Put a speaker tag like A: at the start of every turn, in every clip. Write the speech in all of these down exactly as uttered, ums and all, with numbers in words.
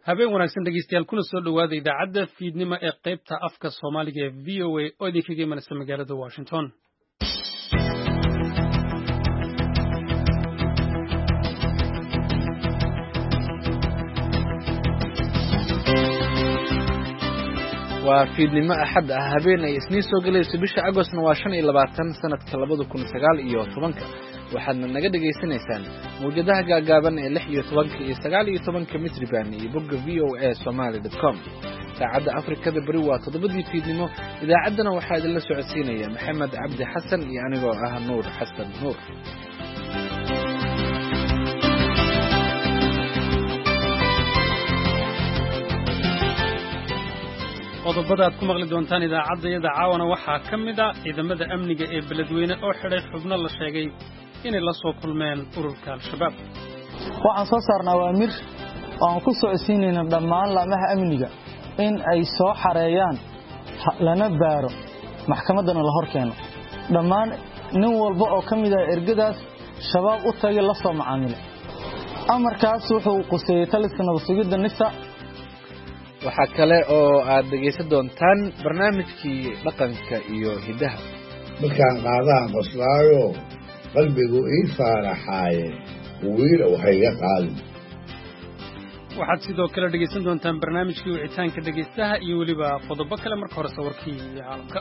A: habeen wanaagsan dhegeystayaal kuna soo dhawaada idaacadda fiidnimo ee qaybta afka Soomaaliga ee V O A oo idinkaga imanaysa magaalada Washington.
B: waa fiidnimo axad ah habeen ay isniin soo galayso bisha Agost waa shan iyo labaatan sanadka labada kun sagaal iyo tobanka waxaadna naga dhageysanaysaan mowjadaha gaagaaban ee lix iyo tobanka iyo sagaal iyo tobanka mitriban iyo bogga v o a somali dot com. saacadda Afrikada bari waa toddobadii fiidnimo. idaacaddana waxaa idinla socodsiinaya Maxamed Cabdi Xasan iyo anigoo ah Nuur Xasan Nuur.
A: qodobada aad ku maqli doontaan idaacaddayada caawana waxaa ka mid ah ciidamada amniga ee beledweyne oo xidhay xubno la sheegay inay la soo kulmeen ururka al-shabaab.
C: waxaan soo saarnaa waamir oo aan ku socodsiinayna dhammaan laamaha amniga in ay soo xareeyaan lana baaro maxkamaddana la hor keeno dhammaan nin walba oo ka mid ah ergadaas shabaab u tagay la soo macaamila. amarkaas wuxuu quseeyey taliska nabadsugidda nisa.
B: waxaa kale oo aad dhegaysan doontaan barnaamijkii dhaqanka iyo hiddaha.
D: markaan qaadaha qoslaayo qalbigu ii faaraxaaye wiila waxayga qaadin.
A: waxaad sidoo kale dhegaysan doontaan barnaamijkii wicitaanka dhegaystaha iyo weliba qodobo kale. marka hore sawirkii caalamka.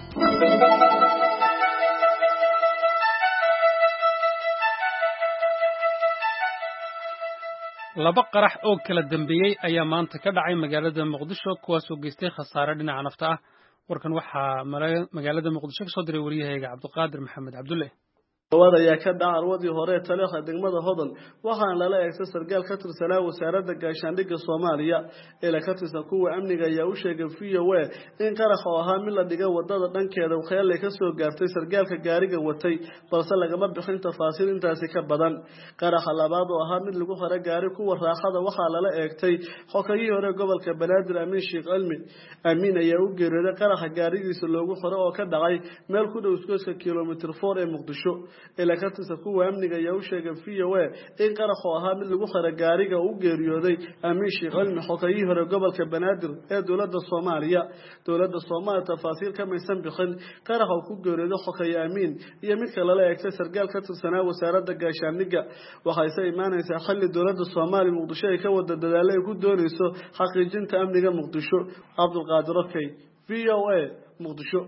A: laba qarax oo kala dambeeyay ayaa maanta ka dhacay magaalada Muqdisho kuwaas oo geystay khasaare dhinaca nafta ah. warkan waxaa magaalada Muqdisho ka soo diray wariyahayga Cabdiqaadir Maxamed Cabdulle.
E: wada ayaa ka dhacay arwadii hore taliyaha degmada Hodan waxaana lala eegtay sargaal ka tirsanaa wasaaradda gaashaandhigga Soomaaliya ila ka tirsan kuwa amniga ayaa u sheegay V O A in qarax oo ahaa mid la dhigay wadada dhankeeda waxyeello ka soo gaartay sargaalka gaariga watay balse lagama bixin tafaasiil intaasi ka badan. qaraxa labaad oo ahaa mid lagu xaray gaari kuwa raaxada waxaa lala eegtay xogayihii hore gobolka Banaadir Amiin Sheekh Cilmi. Amiin ayaa u geeriyooday qaraxa gaarigiisa loogu xiro oo ka dhacay meel ku dhow iskooska kiiloomitir afar ee Muqdisho. ila ka tirsan kuwa amniga ayaa u sheegay V O A in qarax oo ahaa mid lagu xaray gaariga uu geeriyooday Amiin Sheekh Cilmi xogayihii hore gobolka Banaadir ee dowladda Soomaaliya. dowladda Soomaaliya tafaasiil ka maysan bixin qarax uu ku geeriyooday xogay Amiin iyo mid kale la eegtay sargaal ka tirsanaa wasaaradda gaashaandhigga. waxay soo imaanaysaa xilli dowladda Soomaaliya Muqdisho ay ka wada dadaalo ay ku doonayso xaqiijinta amniga Muqdisho. Cabdulqaadir Okey, V O A, Muqdisho.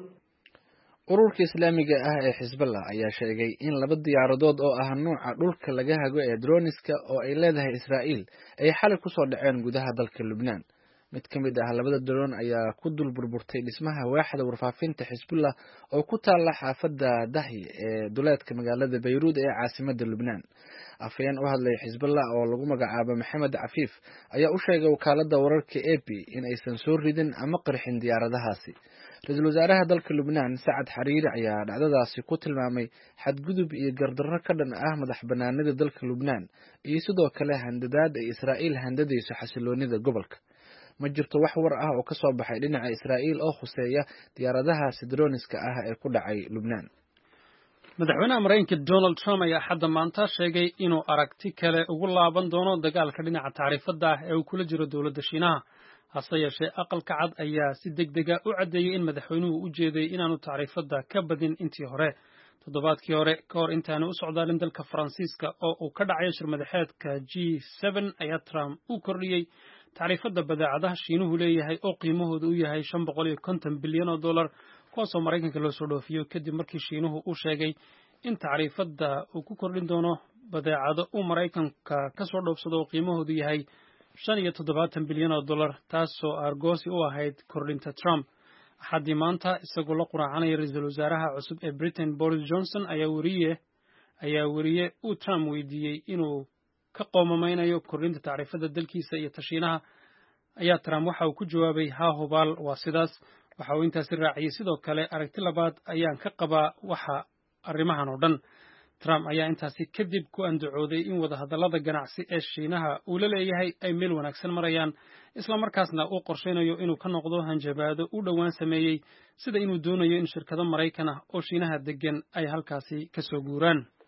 B: ururka islaamiga ah ee Xisbullah ayaa sheegay in laba diyaaradood oo ah nooca dhulka laga hago ee droniska oo ay leedahay Israa'iil ay xalay ku soo dhaceen gudaha dalka Lubnaan. mid ka mid ah labada drone ayaa ku dul burburtay dhismaha waaxda warfaafinta Xisbullah oo ku taala xaafadda Dahi ee duleedka magaalada Beirut ee caasimadda Lubnaan. afayeen u hadlay Xisbullah oo lagu magacaabo Maxamed Cafiif ayaa u sheegay wakaaladda wararka A P in aysan soo ridin ama qarxin diyaaradahaasi. ra-iisul wasaaraha dalka Lubnaan Sacad Xariiri ayaa dhacdadaasi ku tilmaamay xadgudub iyo gardarro ka dhan ah madax bannaanida dalka Lubnaan iyo sidoo kale handadaad ay Israa'iil handadayso xasiloonida gobolka. ma jirto wax war ah oo ka soo baxay dhinaca Israa'iil oo khuseeya diyaaradahaasi droniska ah ee ku dhacay Lubnaan.
A: madaxweynaha Mareykanka Donald Trump ayaa hadda maanta sheegay inuu aragti kale ugu laaban doono dagaalka dhinaca taariifada ah ee uu kula jiro dowladda Shiinaha. hase yeeshee aqalka cad ayaa si degdeg ah u cadeeyay in madaxweynuhu u jeeday inaanu taariifada ka badin intii hore. toddobaadkii hore ka hor intaanu u socdaalin dalka Faransiiska oo uu ka dhacay shir madaxeedka G seven ayaa Trump u kordhiyay taariifada badeecadaha Shiinuhu leeyahay oo qiimahoodu u yahay shan boqol iyo konton bilyan oo dollar kuwaasoo Mareykanka loo soo dhoofiyo kadib markii Shiinuhu uu sheegay in taariifada uu ku kordhin doono badeecado uu Mareykanka ka soo dhoofsado oo qiimahoodu yahay shan iyo toddobaatan bilyan oo dollar taasoo argoosi u ahayd kordhinta Trump. axaddii maanta isagoo la quraacanaya ra-iisul wasaaraha cusub ee Britain Boris Johnson ayaa wariye ayaa wariye uu Trump weydiiyey inuu ka qoomameynayo kordhinta tacriifada dalkiisa iyo tashiinaha ayaa Trump waxa uu ku jawaabay haa hubaal waa sidaas. waxa uu intaasi raaciyay sidoo kale aragti labaad ayaan ka qabaa waxa arrimahan oo dhan. Trump ayaa intaasi kadib ku andacooday in wadahadallada ganacsi ee Shiinaha uu la leeyahay ay meel wanaagsan marayaan isla markaasna uu qorsheynayo inuu ka noqdo hanjabaado u dhowaan sameeyey sida inuu doonayo in shirkado Mareykan ah oo Shiinaha degan ay halkaasi ka soo guuraan.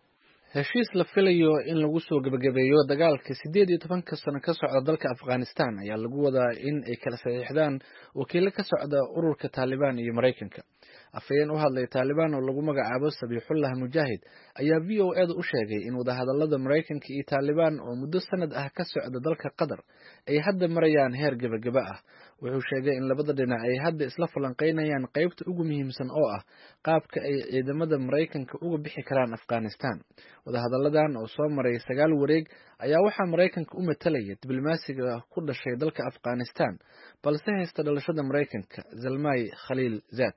B: heshiis la filayo in lagu soo gabagabeeyo dagaalka siddeed iyo tobanka sano ka socda dalka Afghanistan ayaa lagu wadaa in ay kala saxiixdaan wakiilo ka socda ururka Taliban iyo Mareykanka. Afhayeen u hadlay Taliban oo lagu magacaabo Sabiixullah Mujaahid ayaa V O A u sheegay in wadahadallada Mareykanka iyo Taliban oo muddo sanad ah ka socda dalka Qatar ay hadda marayaan heer gabagaba ah. Wuxuu sheegay in labada dhinac ay hadda isla falanqeynayaan qaybta ugu muhiimsan oo ah qaabka ay ciidamada Mareykanka uga bixi karaan Afghanistan. Wadahadalladan oo soo maray sagaal wareeg ayaa waxaa Mareykanka u matalaya diblomaasiga ku dhashay dalka Afghanistan balse haysta dhalashada Mareykanka Zalmay Khalil Zaad.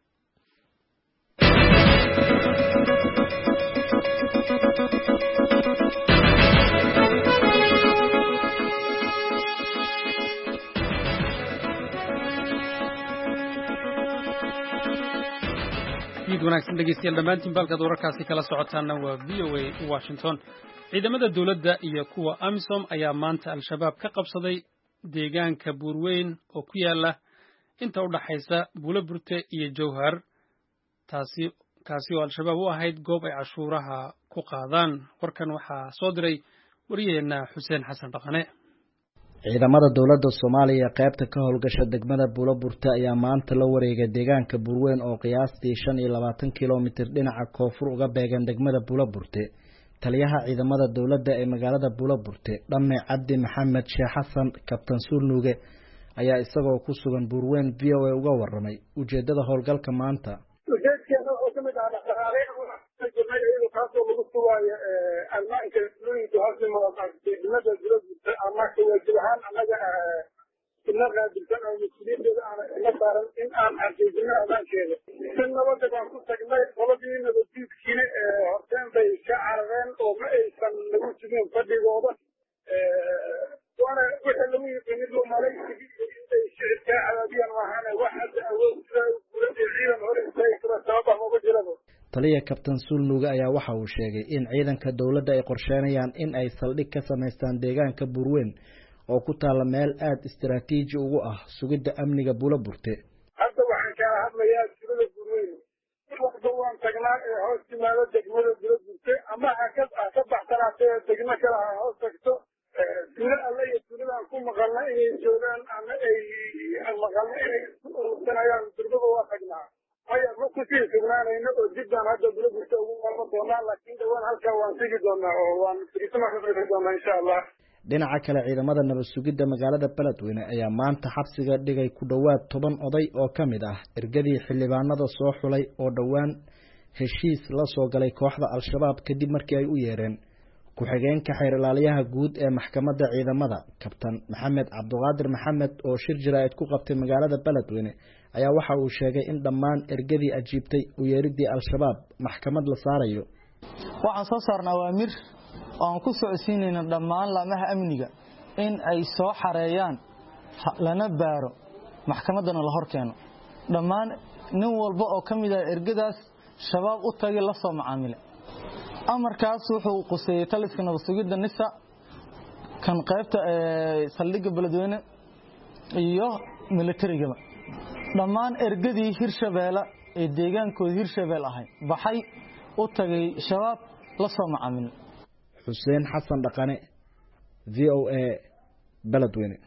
A: Mid wanaagsan dhegeystayaal dhammaantiin balkaad wararkaasi kala socotaana waa V O A Washington. Ciidamada dawladda iyo kuwa AMISOM ayaa maanta Al-Shabaab ka qabsaday deegaanka Buurweyn oo ku yaala inta u dhaxaysa Buulaburte iyo Jowhar. Taasi kaasi oo Al-Shabaab u ahayd goob ay cashuuraha ku qaadaan. Warkan waxaa soo diray wariyeena Xuseen Xasan Dhaqane.
F: ciidamada dawladda Soomaaliya qaybta ka howlgasha degmada Buulaburte ayaa maanta la wareegay deegaanka Buurweyn oo qiyaastii shan iyo labaatan kiiloomitir dhinaca koonfur uga beegan degmada Buulaburte. Taliyaha ciidamada dawladda ee magaalada Buulaburte Dhamme Cabdi Maxamed Sheekh Xasan Kabtan Suulnuuge ayaa isagoo ku sugan Buurweyn V O A uga warramay ujeedada howlgalka maanta.
G: ujeedkeena oo ka mid ah dhaqaalaha jamaacadda kaasoo lagu sugayo almaanka duuliinta hoosma degmada Buulaburte ama wajibahan anaga inna qaadilsan oo mas'uuliyadda aan ila saaran in aan xaqiijino amaankeeda in nabadda baan ku tagnay qoladii nabadgelyada ee horteen bay ka carareen oo ma aysan lagu jibin fadhigooda waana wixii lagu yaqaanay loo maleeyay inay shirka cadaadiyaan waxaana waxa awood ciidan hore intay kala sabab uga jirado.
F: Taliya Kabtan Suulnuuge ayaa waxa uu sheegay in ciidanka dawladda ay qorsheynayaan in ay saldhig ka sameystaan deegaanka Buurweyn oo ku taala meel aad istiraatiiji ugu ah sugidda amniga Buulaburte.
G: Hadda waxaan ka hadlayaa sugidda Buurweyn. Waqti waan tagnaa ee hoos timaada degmada Buulaburte ama ha ka ka baxsanaatay degmada kale ha hoos tagto. Sida alla iyo sida ku maqalnay inay joogaan ama ay maqalnay inay sanayaan turbada waa tagnaa. Haya ma ku sii sugnaanayno oo dibban hadda Buulaburte ugu qalmo doonaa laakiin dhawaan halka waan sigi doonaa oo waan fiirsama ka fiirin doonaa insha Allah.
F: Dhinaca kale ciidamada nabad sugidda magaalada Beledweyne ayaa maanta xabsiga dhigay ku dhawaad toban oday oo ka mid ah ergadii xildhibaanada soo xulay oo dhawaan heshiis la soo galay kooxda Al-Shabaab kadib markii ay u yeereen ku-xigeenka xeer ilaaliyaha guud ee maxkamadda ciidamada Kabtan Maxamed Cabduqaadir Maxamed oo shir jiraa'id ku qabtay magaalada Beledweyne ayaa waxa uu sheegay in dhammaan ergadii ajiibtay u yeeridii Al-Shabaab maxkamad la saarayo.
C: waxaan soo saarnaa waamir aan ku socodsiinayna dhammaan laamaha amniga in ay soo xareeyaan lana baaro maxkamadana la hor keeno dhammaan nin walba oo kamid ah ergadaas shabaab u tagay la soo macaamilay. amarkaas wuxuu quseeyay taliska nabad sugidda nisa kan qaybta ee saldhigga Beledweyne iyo militariga dhammaan ergadii Hirshabeelle ee deegaankooda Hirshabeelle ahay baxay u tagay shabaab la soo macaamilay.
F: Xuseen Xasan Dhaqane V O A Beledweyne.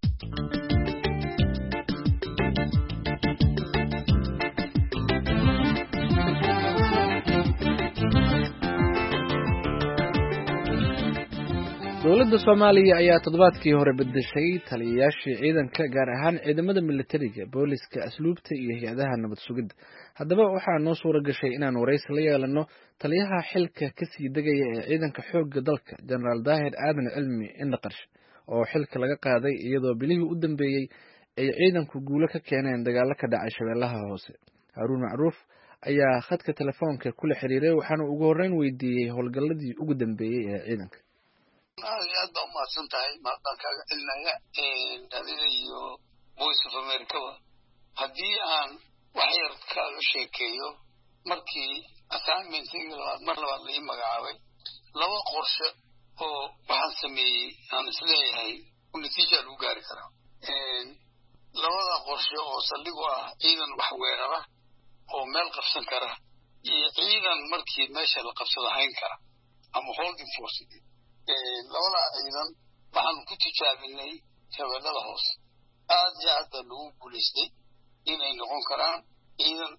B: dowladda Soomaaliya ayaa toddobaadkii hore bedeshay taliyayaashii ciidanka gaar ahaan ciidamada militariga, booliska, asluubta iyo hay'adaha nabad sugidda. Haddaba waxaa noo suura gashay inaan wareysi la yeelano taliyaha xilka ka sii degaya ee ciidanka xoogga dalka Generaal Daahir Aadan Cilmi Indhaqarsh oo xilka laga qaaday iyadoo bilihii u dambeeyay ay ciidanku guulo ka keeneen dagaalo ka dhacay Shabeellaha Hoose. Haruun Macruuf ayaa khadka telefoonka kula xiriiray waxaana ugu horreyn weydiiyey howlgalladii ugu dambeeyay ee ciidanka.
H: aad baa umahadsan tahay maadaan kaaga celinaya adiga iyo Voice of America haddii aan wax yar kaaga sheekeeyo markii assignmentkii labaad mar labaad la ii magacaabay laba qorshe oo waxaan sameeyey aan isleeyahay natiija lagu gaari karaa labada qorshe oo saldhig u ah ciidan wax weerara oo meel qabsan kara iyo ciidan markii meesha la qabsado hayn kara ama holding force labada ciidan waxaan ku tijaabinay shabeellada hoose aad iyo aad baa lagu guulaystay inay noqon karaan ciidan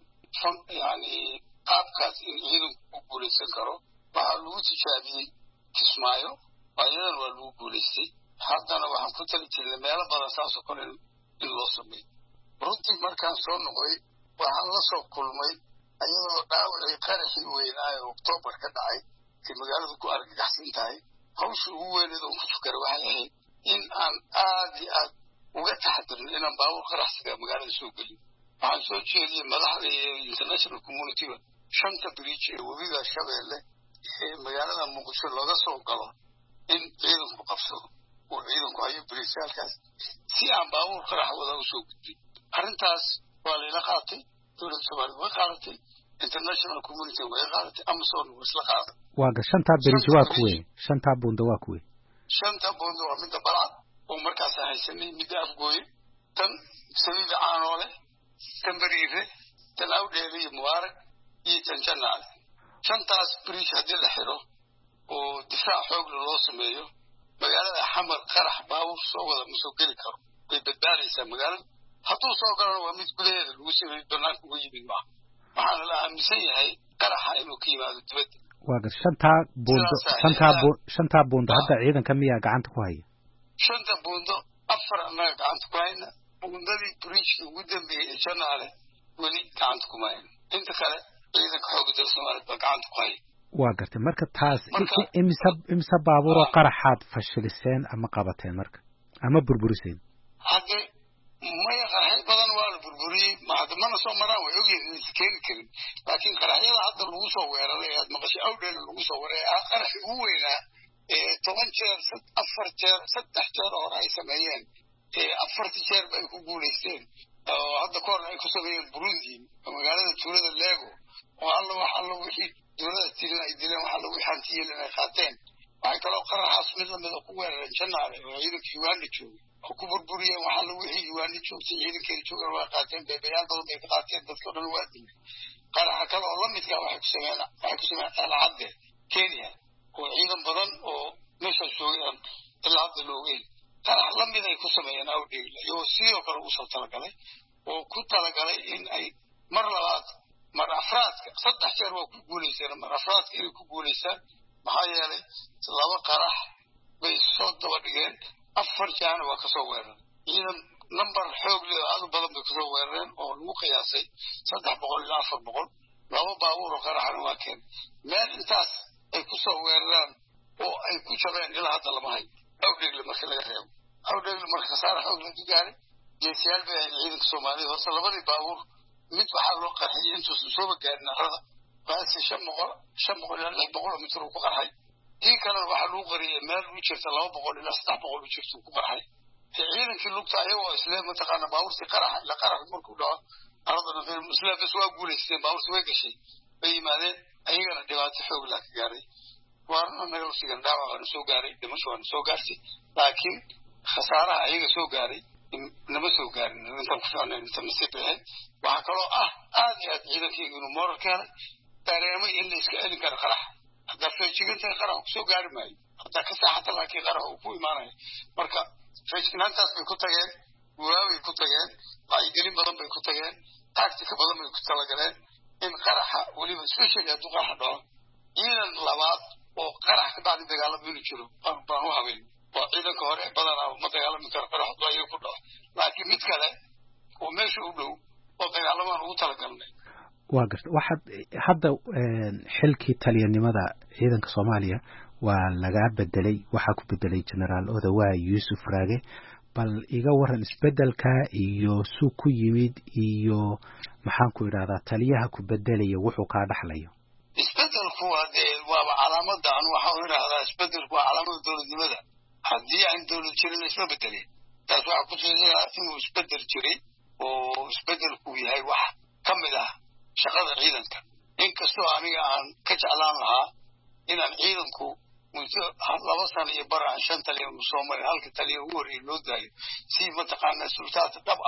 H: yani qaabkaas in ciidanku ku guulaysan karo waxaa lagu tijaabiyey kismaayo ayadan waa lagu guulaystay haddana waxaan ku tali jirnay meelo badan saasoo kale in loo sameeyo runtii markaan soo noqday waxaan la soo kulmay ayadoo dhaawacii qaraxii weynaayo oktoobar ka dhacay ay magaaladu ku argagaxsan tahay hawsha ugu weyneed oon ku fikara waxay ahayd in aan aad iyo aad uga taxadirno inaan baabuur qaraxsiga magaalada soo gelin waxaan soo jeediyey madaxda iyo international communityba shanta bridge ee webiga shabeelle ee magaalada muqdisho laga soo galo in ciidanku qabsado oo ciidanku hayo bridgealkaas si aan baabuur qarax wada u soo gudbin arrintaas waa layla qaatay dowladda soomaaliya way qaadatay international community way qaadatay amazon way isla qaadatay
I: waaga shantaa bridge waa kuwe shantaa buunda waa kuwe
H: shanta buunda waa midda balcad oo markaas haysanay midda afgooye tan saliida caanoole tan bariire tan awdheele iyo mubaarak iyo tan jannaale shantaas bridge haddii la xiro oo difaac xoogla loo sameeyo magaalada xamar qarax baabuur soo wada ma soo geli karo way badbaadaysaa magaalada hadduu soo galana waa mid gudaheeda lagu sameeyey banaanka uga yimid maaha waxaana la aaminsan yahay qaraxa inuu ka yimaado dibadda
I: waaga shantaa buundo shantaa bu shantaa buundo hadda ciidanka miyaa gacanta ku haya
H: shanta buundo afar annaga gacanta ku hayna buundadii bridgekii ugu dambeeyey ee janaale weli gacanta kuma hayna inta kale ciidanka xoogga dalka soomaaliyeed baa gacanta ku haya
I: waa gartay marka taas imisa imisa baabuuroo qaraxaad fashiliseen ama qabateen marka ama burburiseen
H: hadde maya qaraxyo badan waa la burburiyey mahadda mana soo maraan way ogyihin inaysa keeni karin laakiin qaraxyada hadda lagu soo weeraray aad maqashay awdheela lagu soo weeraray ah qaraxi ugu weynaa toban jeer afar jeer saddex jeer hore ay sameeyeen afarti jeer ba ay ku guulaysteen oo hadda ka horna ay ku sameeyeen burundi magaalada tuulada lego oo alla wax alla wixii dowladda tirin ay dileen wax alla wixii hantiyeelen ay qaateen waxay kaloo qaraxaas mid lamida ku weerareen janaale oo ciidanka uganda joogay oo ku burburiyeen wax alla wixii uganda joogtay ciidankeeda joogan waa qaateen beebayaal badan bay ka qaateen dadka dhan waa dilay qaraxa kale oo lamidkaa waxay ku sameeyeen waxay ku sameeyeen qalacadde kenya oo ciidan badan oo meeshaas joogeen ilaa hadda loogeyn qarax lamid ay ku sameeyeen awdheegla iyagoo sidoo kale ugu soo talagalay oo ku talagalay in ay mar labaad mar afraadka saddex jeer waa ku guulayseen mar afraadka inay ku guulaysaan maxaa yeelay laba qarax bay soo daba dhigeen afar jaana waa kasoo weeraray ciidan number xoog leh aad u badan bay kasoo weerareen oo lagu qiyaasay saddex boqol ilaa afar boqol laba baabuur oo qaraxana waa keen meel intaas ay kusoo weeraraan oo ay ku jabeen ilaa hadda lama hayo awdheegle marka laga reebo awdheegle marka khasaare xoog la gaaray geesiyaal bay ahayd ciidanka soomaaliya horta labadii baabuur mid waxaa loo qarxiyey intuusan sooba gaarin arada baasi shan boqol shan boqol ilaa lix boqol oo mitir uu ku qarxay kii kalena waxaa lagu qariyey meel u jirta laba boqol ilaa saddex boqol u jirta uu ku qarxay ciidankii lugta ayagoo islee mataqaana baabuurtii qaraxa ila qarax markuu dhaco aradana islee bas waa guulaysteen baabuurtii way gashay bay yimaadeen ayagana dhibaato xoog laa ka gaaray waarna naga usigan dhaawac waana soo gaaray dhimasho waana soo gaartay laakiin khasaaraha ayaga soo gaaray nama soo gaarin intaan ku ficnayn inta nasiib bay ahayd waxaa kaloo ah aad iyo aad ciidankayga inuu moral ka helay dareemay in la iska celin karo qarax haddaa feejigantahay qarax kusoo gaari maayo haddaa ka saaxata laakiin qarax uu ku imaanayo marka feejignaantaas bay ku tageen guwaabay ku tageen wacyigelin badan bay ku tageen tactica badan bay ku talagaleen in qaraxa weliba especially hadduu qaraxa dhaco ciidan labaad oo qarax ka bacdi dagaalamo inuu jiro baan u habeyn oo ciidanka hore badanaa ma dagaalami karo qarax hadduu ayaga ku dhaco laakiin mid kale oo meesha u dhow oo dagaalamaan ugu talagalnay
I: waa garta waxaad hadda xilkii taliyanimada ciidanka soomaaliya waa lagaa bedelay waxaa ku bedelay generaal odawaa yuusuf raage bal iga waran isbedelka iyo suu ku yimid iyo maxaan ku idhahdaa taliyaha ku bedelaya wuxuu kaa dhaxlayo
H: isbedelku waa dee waaba calaamada anu waxaa u idhahdaa isbedelku waa calaamada dowladnimada haddii aan dowlad jirin isma bedelin taas waxaa ku tusayaa inuu isbedel jiray oo isbedelku yahay wax ka mid ah shaqada ciidanka inkastoo aniga aan ka jeclaan lahaa inaan ciidanku muddo laba sano iyo bar aan shan taliya soo marin halka taliya ugu horreeya loo daayo si mataqaanaa sultaata dhab ah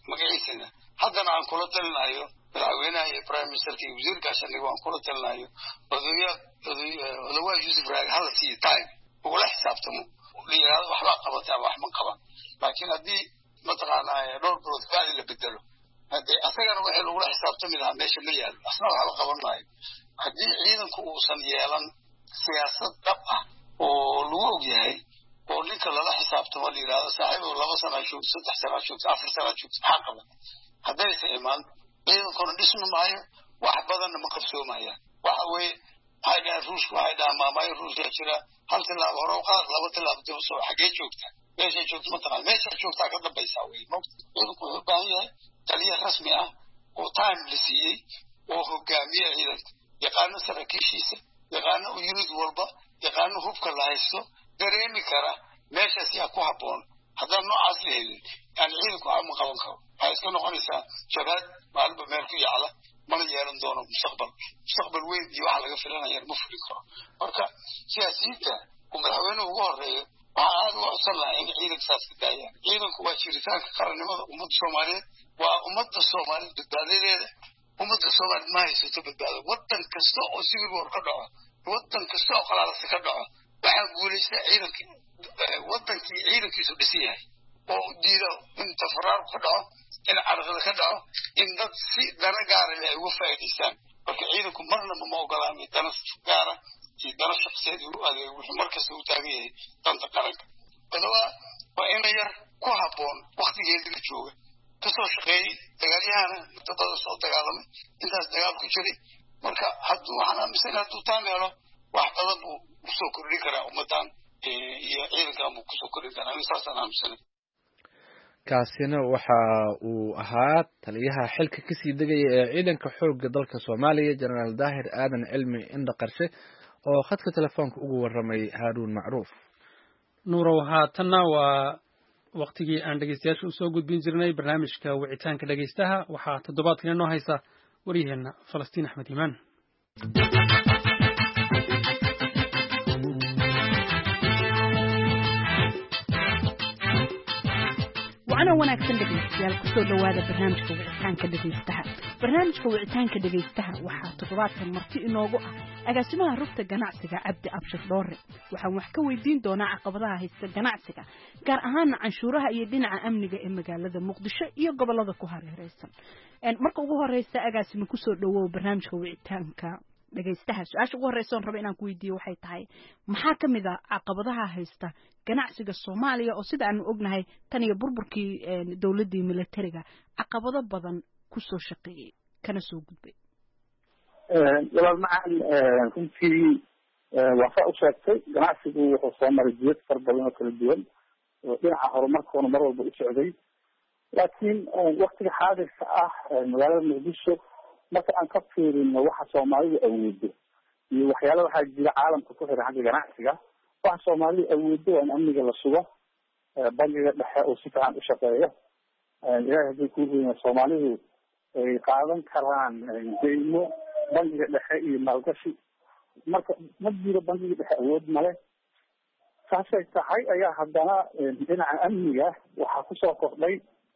H: magaciisana haddana aan kula talinayo madaxweynaha iyo prime ministerka iyo wasiir gaashaandhig waan kula talinayo odayaa odawaa yuusuf raage hala siiyo time ugula xisaabtamo dhiyaraado waxbaa qabataa wax ma qaban laakiin haddii mataqaanaa dhowr bilood bacdi la bedelo haddee asagana waxay lagula xisaabtami lahaa meesha ma yaalo asna waxba qaban maayo haddii ciidanku uusan yeelan siyaasad dhab ah oo lagu og yahay oo ninka lala xisaabtamo la yidhahdo saaxiibo laba sanaa joogto saddex sanaa joogto afar sanaa joogto maxaa qaban haddaysa imaan ciidankuna dhismi maayo wax badanna ma qabsoomayaan waxa weeye waxay dhahaan ruushka waxay dhahaan maamaayo ruushkaa jira hal tilaabo hore u qaad laba tilaabo daba soo xaggee joogta meeshay joogto mataqaan meeshaa joogtaa ka dambaysaa wey mogta ciidanku wuxuu u baahan yahay taliya rasmi ah oo time la siiyey oo hogaamiya ciidanka yaqaano saraakiishiisa yaqaano unit walba yaqaano hubka la haysto dareemi kara meeshaas yaa ku habboon haddaan noocaas la helin yani ciidanku waxba ma qaban karo waxay iska noqonaysaa shabaad maalinba meel ku yacla mana yeelan doono mustaqbal mustaqbal weyn iyo waxa laga filanayana ma fuli karo marka siyaasiyiinta uu madaxweynuhu ugu horeeyo waxaa aada uga codsan lahaa in ciidanka saas ka daayaan ciidanku waa jiritaanka qarannimada ummadda soomaaliyeed waa ummadda soomaaliyeed badbaadadeeda ummadda soomaaliyeed ma haysato badbaado waddan kasta oo civil war ka dhaco waddan kasta oo qalaalasa ka dhaco waxaa guulaysta ciidanki waddankii ciidankiisu dhisan yahay oo diido in tafaraarku ka dhaco in carqada ka dhaco in dad si dana gaara le ay uga faa'iidaystaan marka ciidanku marnaba ma ogolaanay dana gaara iyo dana shaqsiyeed u adeego wuxuu markasta u taagan yahay danta qaranka badawaa waa ina yar ku habboon waktigeedii la jooga kasoo shaqeeyey dagaalyahana muddo badan soo dagaalamay intaas dagaal ku jiray marka hadduu waxaan aaminsan hadduu taan helo wax badan buu kusoo kordhin karaa ummaddan iyo ciidankan buu kusoo kordhin karaa ani saasaan aaminsanay
B: kaasina waxa uu ahaa taliyaha xilka kasii degaya ee ciidanka xoogga dalka soomaaliya jenaraal daahir aadan cilmi indha qarshe oo khadka telefoonka ugu waramay haaruun macruuf
A: nuurow haatanna waa waqtigii aan dhegeystayaasha usoo gudbin jirnay barnaamijka wicitaanka dhegeystaha waxaa toddobaadkan inoo haysa waryaheena falastiin axmed iimaan
J: وأنا wanaagsan dhegeystayaal kusoo dhawaada barnaamijka wicitaanka dhegeystaha barnaamijka wicitaanka dhegeystaha waxaa toddobaadkan marti inoogu ah agaasimaha rugta ganacsiga Cabdi Abshir Dhoore waxaan wax ka weydiin doonaa caqabadaha haysta ganacsiga gaar ahaan canshuuraha iyo dhinaca amniga ee magaalada Muqdisho iyo gobolada ku hareeraysan marka ugu horeysa agaasima kusoo dhawow barnaamijka wicitaanka dhegeystaha su'aasha ugu horeysa oo raba inaan ku weydiiyo waxay tahay maxaa kamid ah caqabadaha haysta ganacsiga Soomaaliya oo sida aan ognahay tan iyo burburkii dawladda militariga caqabado badan ku soo shaqeeyay kana soo gudbay
K: ee walaal macaan runtii waxa uu sheegtay ganacsigu wuxuu soo maray jid far badan oo kala duwan oo dhinaca horumarka mar walba u socday laakiin waqtiga xaadirka ah magaalada Muqdisho marka aan ka fiirino waxa Soomaalidu awoodo iyo waxyaalo waxa jira caalamka ku xiran xagga ganacsiga waxa Soomaalidu awoodo in amniga la sugo bangiga dhexe oo si fiican u shaqeeyo ilaahay hadii ku weyn Soomaalidu ay qaadan karaan deymo bangiga dhexe iyo maalgashi marka ma jiro bangiga dhexe awood male saasay tahay ayaa haddana dhinaca amniga waxaa kusoo kordhay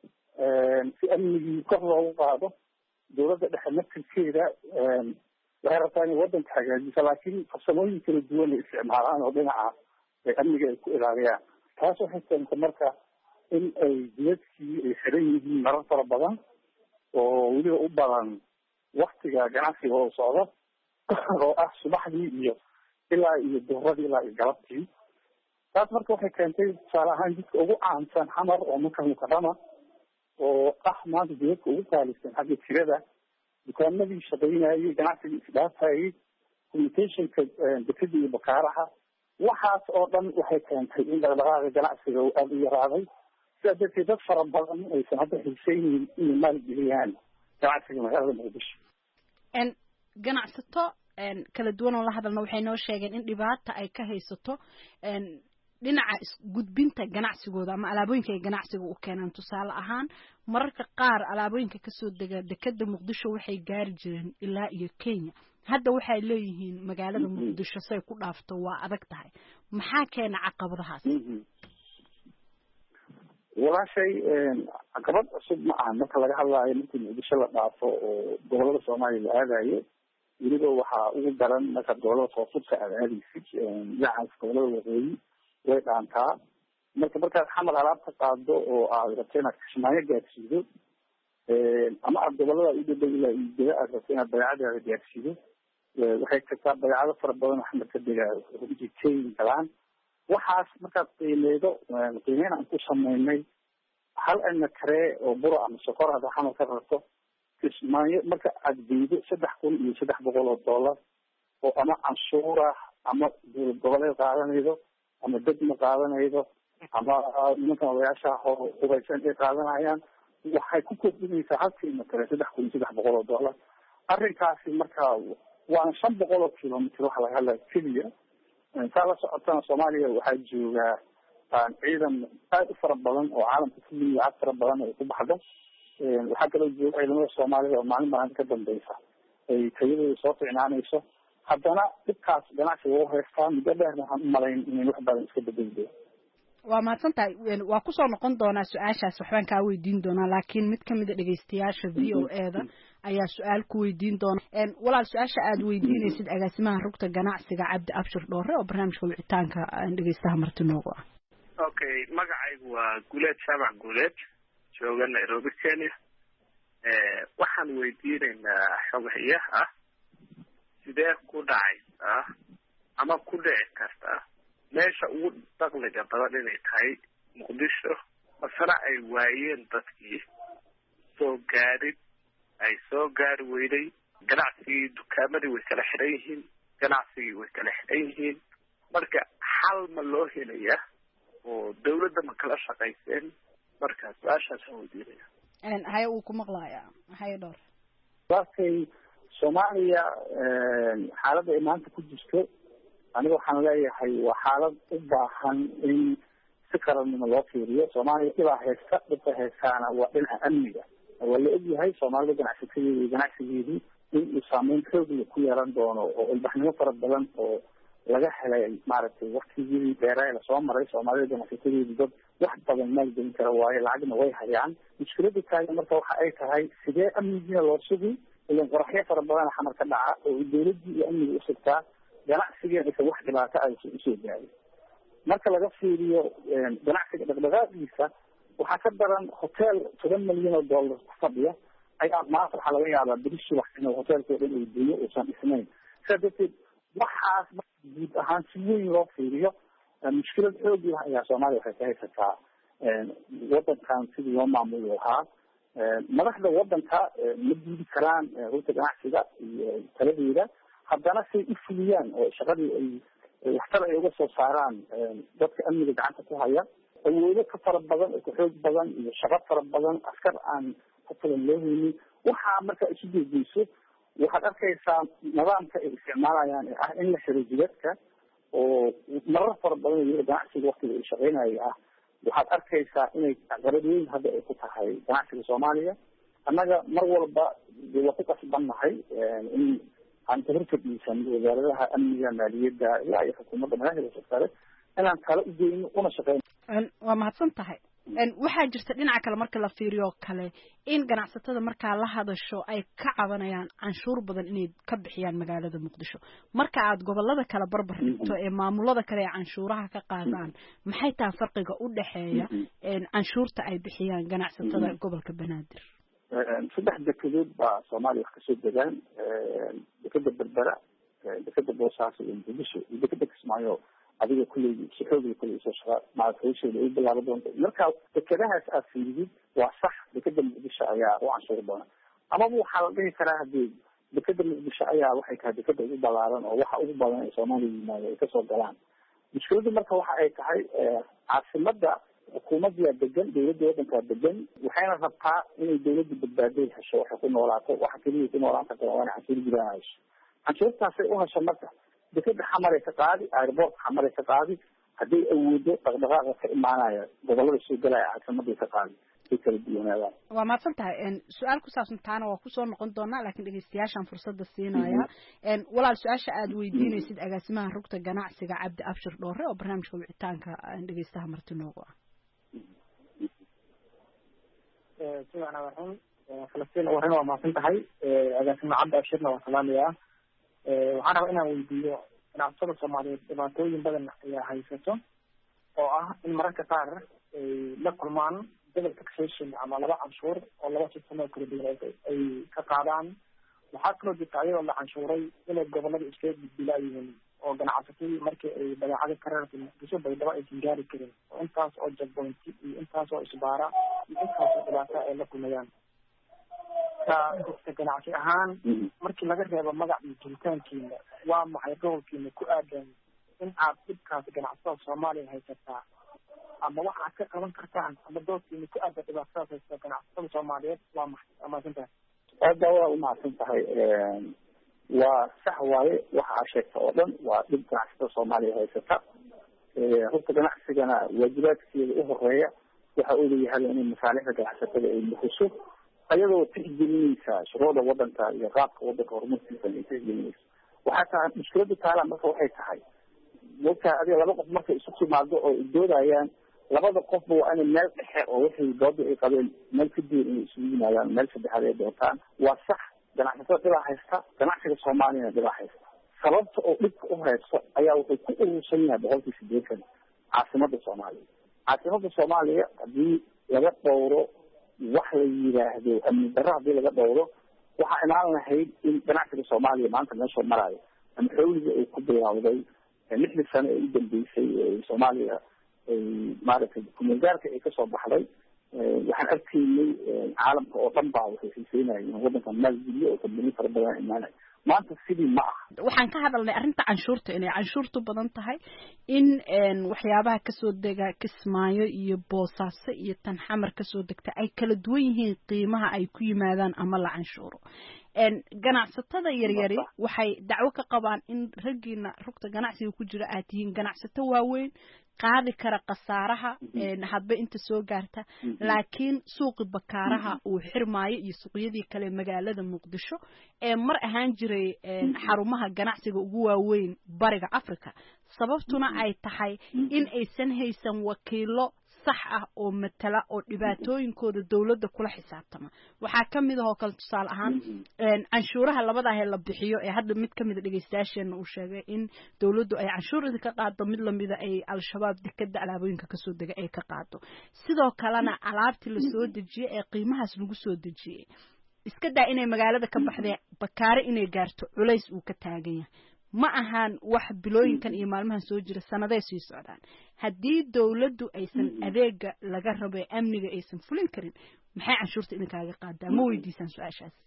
K: si amnigii kor loogu qaado dowladda dhexe naftirkeeda waxay rabtaa inay waddanka hagaajiso laakiin farsamooyin kala duwan ay isticmaalaan oo dhinaca amniga ay ku ilaaliyaan taas waxay keentay marka in ay jidadkii ay xiran yihiin marar fara badan oo weliba u badan waktiga ganacsiga oo socdo oo ah subaxdii iyo ilaa iyo duhradii ilaa iyo galabtii taas marka waxay keentay tusaale ahaan jidka ugu caansan xamar oo Maka Mukarrama oo ah maanta jidadka ugu qaalisan xagga tirada dukaanadii shaqaynayay ganacsiga isdhaafayay communicationka dekada iyo bakaaraha waxaas oo dhan waxay keentay in dhaqdhaqaaqa ganacsiga uu aada u yaraaday sidaa darteed dad fara badan aysan hadda xiisaynin inay maalgeliyaan ganacsiga magaalada Muqdisho
J: ganacsato kala duwan oo la hadalna waxay noo sheegeen in dhibaata ay ka haysato dhinaca gudbinta ganacsigooda ama alaabooyinka ay ganacsiga u keenaan tusaale ahaan mararka qaar alaabooyinka ka soo dega dekada Muqdisho waxay gaari jireen ilaa iyo Kenya hadda waxay leeyihiin magaalada Muqdisho say ku dhaafto waa adag tahay maxaa keena caqabadahaas
K: walaashay caqabad cusub ma aha marka laga hadlaayo markii muqdisho la dhaafo oo gobolada soomaaliya la aadayo weliba waxaa ugu daran marka gobolada koonfurta aad aadaysid dhinacaas gobolada waqooyi way dhaantaa marka markaad xamar alaab ka qaado oo aad rabto inaad kismaayo gaadsiido ama aad gobolada udhadhow ilaa iigada aad rabto inaad badeecadaada gaadsiido waxay tagtaa badeecado fara badan oo xamar ka dega runtii keeni karaan waxaas markaad qiimeydo qiimeyn aan ku sameynay hal ana karee oo buro ama sokor hada xamar ka rarto kismaayo marka aad geydo saddex kun iyo saddex boqol oo dollar oo ama canshuura ama dowlad goboleed qaadanaydo ama degma qaadanaydo ama nimankan odayaasha hubaysan ay qaadanayaan waxay ku kordhinaysaa hal qiimo kale saddex kun iyo saddex boqol oo dollar arrinkaasi marka waana shan boqol oo kilomitr waxa laga hadlaya keliya saa la socotana soomaaliya waxaa joogaa ciidan aad u fara badan oo caalamka kulliya aad fara badan ay ku baxdo waxaa kaloo jooga ciidamada soomaalida oo maalin maalinta ka dambeysa ay tayadooda soo ficnaanayso haddana dhibkaas ganacsiga u haystaa muddo dheerna waxaan umalayn inay wax badan iska bedeli
J: waa mahadsan tahay waa kusoo noqon doonaa su-aashaas waxbaan kaa weydiin doonaa laakiin mid kamid a dhegeystayaasha v o e da ayaa su-aal ku weydiin doona walaal su-aasha aad weydiinaysid agaasimaha rugta ganacsiga cabdi abshir dhoore oo barnaamijka wicitaanka dhegeystaha marti noogu ah
L: okay magacaygu waa guuleed shaabac guuleed jooga nairobi kenya waxaan weydiinaynaa xogahiyaha sidee ku dhacaysaa ama ku dhici karta meesha ugu dakliga badan inay tahay muqdisho masana ay waayeen dadkii soo gaadhin ay soo gaari weyday ganacsigii dukaamadii way kala xidhan yihiin ganacsigii way kala xidhan yihiin marka xal ma loo helaya oo dawladda ma kala shaqayseen marka su-aashaas aan weydiinaya
J: haya uu ku maqlayaa haya dhowr
K: waakay soomaaliya xaaladda ay maanta ku jirto aniga waxaan leeyahay waa xaalad u baahan in si qarannimo loo fiiriyo soomaaliya dhibaa haysta dhibka haystaana waa dhinaca amniga waa la ogyahay soomaalida ganacsatadeeda iyo ganacsigeedii in uu saameyn xoogla ku yeelan doono oo ilbaxnimo fara badan oo laga helay maaragtay waktigii dheeraa lasoo maray soomaalida ganacsatadeedu dad wax badan maalgelin kara waayo lacagna way hayaan mushkilada taagan marka waxa ay tahay sidee amnigiina loo sugi ilan qoraxyo fara badan xamar ka dhaca oo dawladii iyo amniga usugtaa ganacsigeena isa wax dhibaato aysan usoo gaarin marka laga fiiriyo ganacsiga dhaqdhaqaaqiisa waxaa ka daran hotel toban milyan oo dollar ku fadhiya ayaa maanta waxaa laga yaabaa berishi wax in hotelkao dhan ay duyo uusan dhisnayn sidaa darteed waxaas guud ahaan si weyn loo fiiriyo mushkilad xoog lah ayaa soomaaliya waxay ka haysataa wadankan sidii loo maamuli lahaa madaxda wadanka ma diidi karaan rugta ganacsiga iyo taladeeda haddana say u fuliyaan oo shaqadii ay waxtar ay uga soo saaraan dadka amniga gacanta ku haya awoodo ka fara badan oo ka xoog badan iyo shaqo fara badan askar aan ku filan loo haynin waxaa marka isu jeedeyso waxaad arkaysaa nidaamka ay isticmaalayaan ee ah in la xiro jidadka oo marar fara badan iyo ganacsiga waktiga ay shaqeynaya ah waxaad arkaysaa inay caqabad weyn hadda ay ku tahay ganacsiga soomaaliya annaga mar walba de waa ku qasbannahay in aan kahorfadhiisan wasaaradaha amniga maaliyadda ilaa iyo xukuumadda madaxda kale inaan kala ugeyno una shaqeyno
J: waa mahadsan tahay waxaa jirta dhinaca kale marka la fiiriyo kale in ganacsatada markaa la hadasho ay ka cabanayaan canshuur badan inay ka bixiyaan magaalada muqdisho marka aad gobolada kale barbar dhigto ee maamulada kale ee canshuuraha ka qaadaan maxay tahay farqiga u dhexeeya canshuurta ay bixiyaan ganacsatada gobolka banaadir
K: saddex dekedood baa soomaaliya wax kasoo degaan dekeda berbera dekeda boosaaso iyo muqdisho iyo dekeda kismaayo adiga kulley si xoogla kulley soo shaqa macaashooda ay bilaabo doonta marka dekedahaas aad fiidid waa sax dekeda muqdisho ayaa u canshuur doona amaba waxaa la dhihi karaa hadii dekeda muqdisho ayaa waxay tahay dekeda ugu balaaran oo waxa ugu badan ee soomaaliya yimaado ay kasoo galaan mushkiladu marka waxa ay tahay caasimada xukuumaddaa degan dawladda wadankaa degan waxayna rabtaa inay dawladda badbaaday hesho waxay ku noolaato waxa keliya ku noolaan karta waa inay canshuur gudaha hesho canshuurtaasay u hesho marka dekeda xamaray ka qaadi airboortka xamaray ka qaadi hadday awoodo dhaqdhaqaaqa ka imaanaya gobolada soo galaya caasimaday ka qaadi ay kala duwanaadaan
J: waa mahadsan tahay su-aal ku saabsan taana waa kusoo noqon doonaa laakiin dhegeystayaashaan fursadda siinaya walaal su-aasha aad weydiinaysid agaasimaha rugta ganacsiga cabdi abshir dhoore oo barnaamijka wicitaanka dhegeystaha marti noogu ah
M: bismillahi rahmaani rahiim falastiin warren waa mahadsan tahay agaasima cabdi abshirna waa salaamayaa waxaan rabaa inaan weydiiyo ganacsatada soomaaliyeed dhibaatooyin badan ayaa haysato oo ah in mararka qaar ay la kulmaan double taxation ama laba canshuur oo laba sistem oo kala duwan ay ka qaadaan. waxaa kaloo jirta ayadoo la canshuuray inay gobolada iskaga gudbilaa yihiin oo ganacsatadii markii ay badeecada ka reertay muqdisho baydhabo aysan gaari karin oo intaas oo jabboonti iyo intaas oo isbaara iyo intaas oo dhibaato ay la kulmayaan. ka ganacsi ahaan markii laga reebo magac iyo jiritaankiina waa maxay gobolkiina ku aadan in aad dhibkaas ganacsatada soomaaliya haysataa ama waxaad ka qaban kartaan ama doodkiina ku aadan dhibaatadaas haysata ganacsatada soomaaliyeed waa maxay amaasantahay?
K: aada waa umahadsan tahay. waa sax waaye waxa aa sheegta oo dhan waa dhib ganacsatada soomaaliya haysata. horta ganacsigana waajibaadkeeda u horeeya waxa uu leeyahay inay masaalixda ganacsatada ay bixiso ayadoo tixgelinaysa shuruucda wadanka iyo qaabka wadanka horumarkiisa ay tixgelinayso. waxaa tahay mushkilada taala marka waxay tahay mogtahay adiga laba qof markay isu timaado oo doodayaan labada qofba waa inay meel dhexe oo wixii dooda ay qabeen meel ka duwan inay isugu yimaadaan meel saddexaad ay doontaan. waa sax ganacsatada dhibaa haysta, ganacsiga soomaaliyana dhibaa haysta. sababta oo dhibka u haysto ayaa wuxuu ku urursan yahay boqolkii sideetan caasimada soomaaliya. caasimada soomaaliya hadii laga dhowro wax la yiraahdo amni darro hadii laga dhowro waxaa imaan lahayd in ganacsiga soomaaliya maanta meesha maraayo ama xawliga ay ku bilowday lixdii sano ee u dambeysay soomaaliya maaragtay kumagaarka ay kasoo baxday. waxaan arkaynay caalamka oo dhan baa waxay xiiseynayeen in wadanka maalgeliyo oo kambani fara badan imaanay. maanta sidii ma aha.
J: waxaan ka hadalnay arrinta canshuurta inay canshuurtu badan tahay in waxyaabaha kasoo dega Kismaayo iyo Boosaaso iyo tan xamar kasoo degta ay kala duwan yihiin qiimaha ay ku yimaadaan ama la canshuuro. ganacsatada yaryari waxay dacwo ka qabaan in raggiina rugta ganacsiga ku jira aad tihiin ganacsato waaweyn qaadi kara khasaaraha hadba inta soo gaarta laakiin suuqi bakaaraha uu xirmaayo iyo suuqyadii kale magaalada Muqdisho ee mar ahaan jiray xarumaha ganacsiga ugu waaweyn bariga Afrika sababtuna ay tahay in aysan haysan wakiilo sax ah oo matala oo dhibaatooyinkooda dawladda kula xisaabtama. waxaa kamid ah oo kale tusaale ahaan canshuuraha labada ah ee la bixiyo ee hadda mid kamid ah dhageystayaasheena uu sheegay in dawladdu ay canshuurada ka qaado mid lamid ah ay al-shabaab dekada alaabooyinka kasoo dega ay ka qaado. sidoo kalena alaabtii la soo dejiyay ee qiimahaas lagu soo dejiyay iska daa inay magaalada ka baxday bakaare inay gaarto culays uu ka taagan yahay. ma ahaan wax bilooyinkan iyo maalmahan soo jira sanaday sii socdaan. haddii dawladdu aysan adeega laga rabo amniga aysan fulin karin maxay canshuurta idinkaaga qaadaa? ma weydiisaan su-aashaas?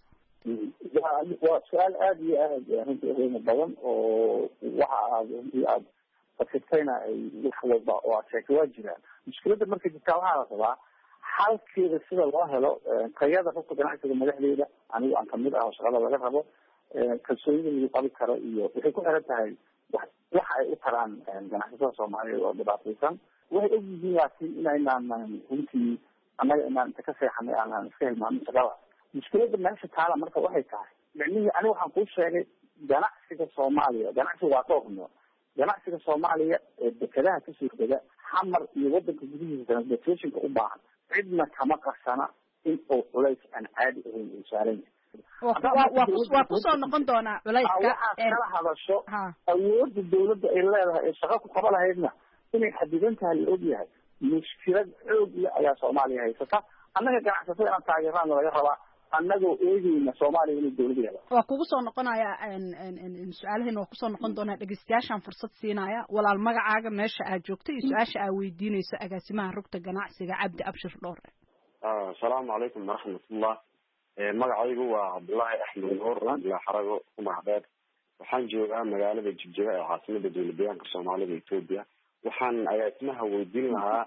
K: waa su-aal aada iyo aada runtii qiimo badan oo waxa aad runtii aada fasirtayna ay wax walba oo aad sheegtay waa jiraan. mushkilada markay jirtaa waxaa la rabaa xalkeeda sida loo helo tayada rugta ganacsiga madaxdeeda anigu aan kamid ah oo shaqada laga rabo kalsoonida lagu qabi karo iyo waxay ku xiran tahay waxa ay u taraan ganacsatada soomaaliyeed oo dhibaataysan. waxay og yihiin laakiin inaynaan runtii annaga inaan inta ka seexanay aanaan iska hilmaamin shaqada. mushkilada meesha taala marka waxay tahay micnihii aniga waxaan kuu sheegay ganacsiga soomaaliya ganacsiga waa dhowr nooc. ganacsiga soomaaliya ee dekedaha kasoo dega xamar iyo wadanka gudihiisa transportationka u baahan cidna kama qarsana in uu culays aan caadi ahayn uu saaran yahay.
J: waa kusoo noqon doonaa culayska
K: kala hadasho awoodda dawladda ay leedahay ee shaqo ku qaba lahaydna inay xadidan tahay la ogyahay. mushkilad xoog leh ayaa soomaaliya haysata. annaga ganacsatada inaan taageeraan laga rabaa annagoo eegeyna soomaaliya inay dawlad yeelo.
J: waa kugu soo noqonaya su-aalaheena waa kusoo noqon doonaa dhegeystayaashaan fursad siinaya. walaal magacaaga meesha aad joogto iyo su-aasha aad weydiinayso agaasimaha rugta ganacsiga Cabdi Abshir Dhoore.
N: asalaamu calaykum waraxmatullah. magacaygu waa Cabdullaahi Axmed Nuur ilaa xarago umahdeed. waxaan joogaa magaalada Jigjiga ee caasimada dowladdeegaanka Soomaalida Ethiopia. waxaan agaasimaha weydiin lahaa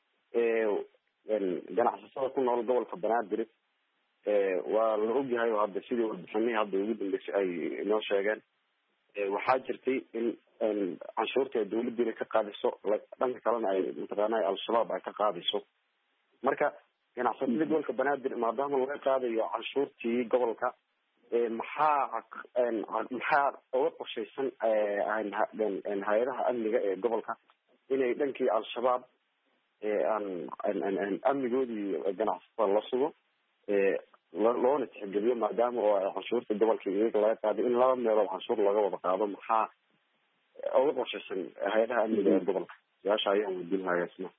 N: ganacsatada ku nool gobolka Banaadir waa la ogyahay oo hadda sidii warbixinihii hadda ugu dambeysay ay inoo sheegeen waxaa jirtay in canshuurta dawladda ka qaadiso dhanka kalena ay mataqaanaa al-shabaab ay ka qaadiso. marka ganacsatada gobolka Banaadir maadaama laga qaadayo canshuurtii gobolka maxaa maxaa uga qorshaysan hay-adaha amniga ee gobolka inay dhankii al-shabaab aan amnigoodii ganacsatada la sugo loona tixgeliyo maadaama oo canshuurta gobolka iyaga laga qaaday in laba meelood canshuur laga wada qaado maxaa uga qorshaysan hay-adaha amniga ee gobolka su-aasha ayaan weydiinaya isna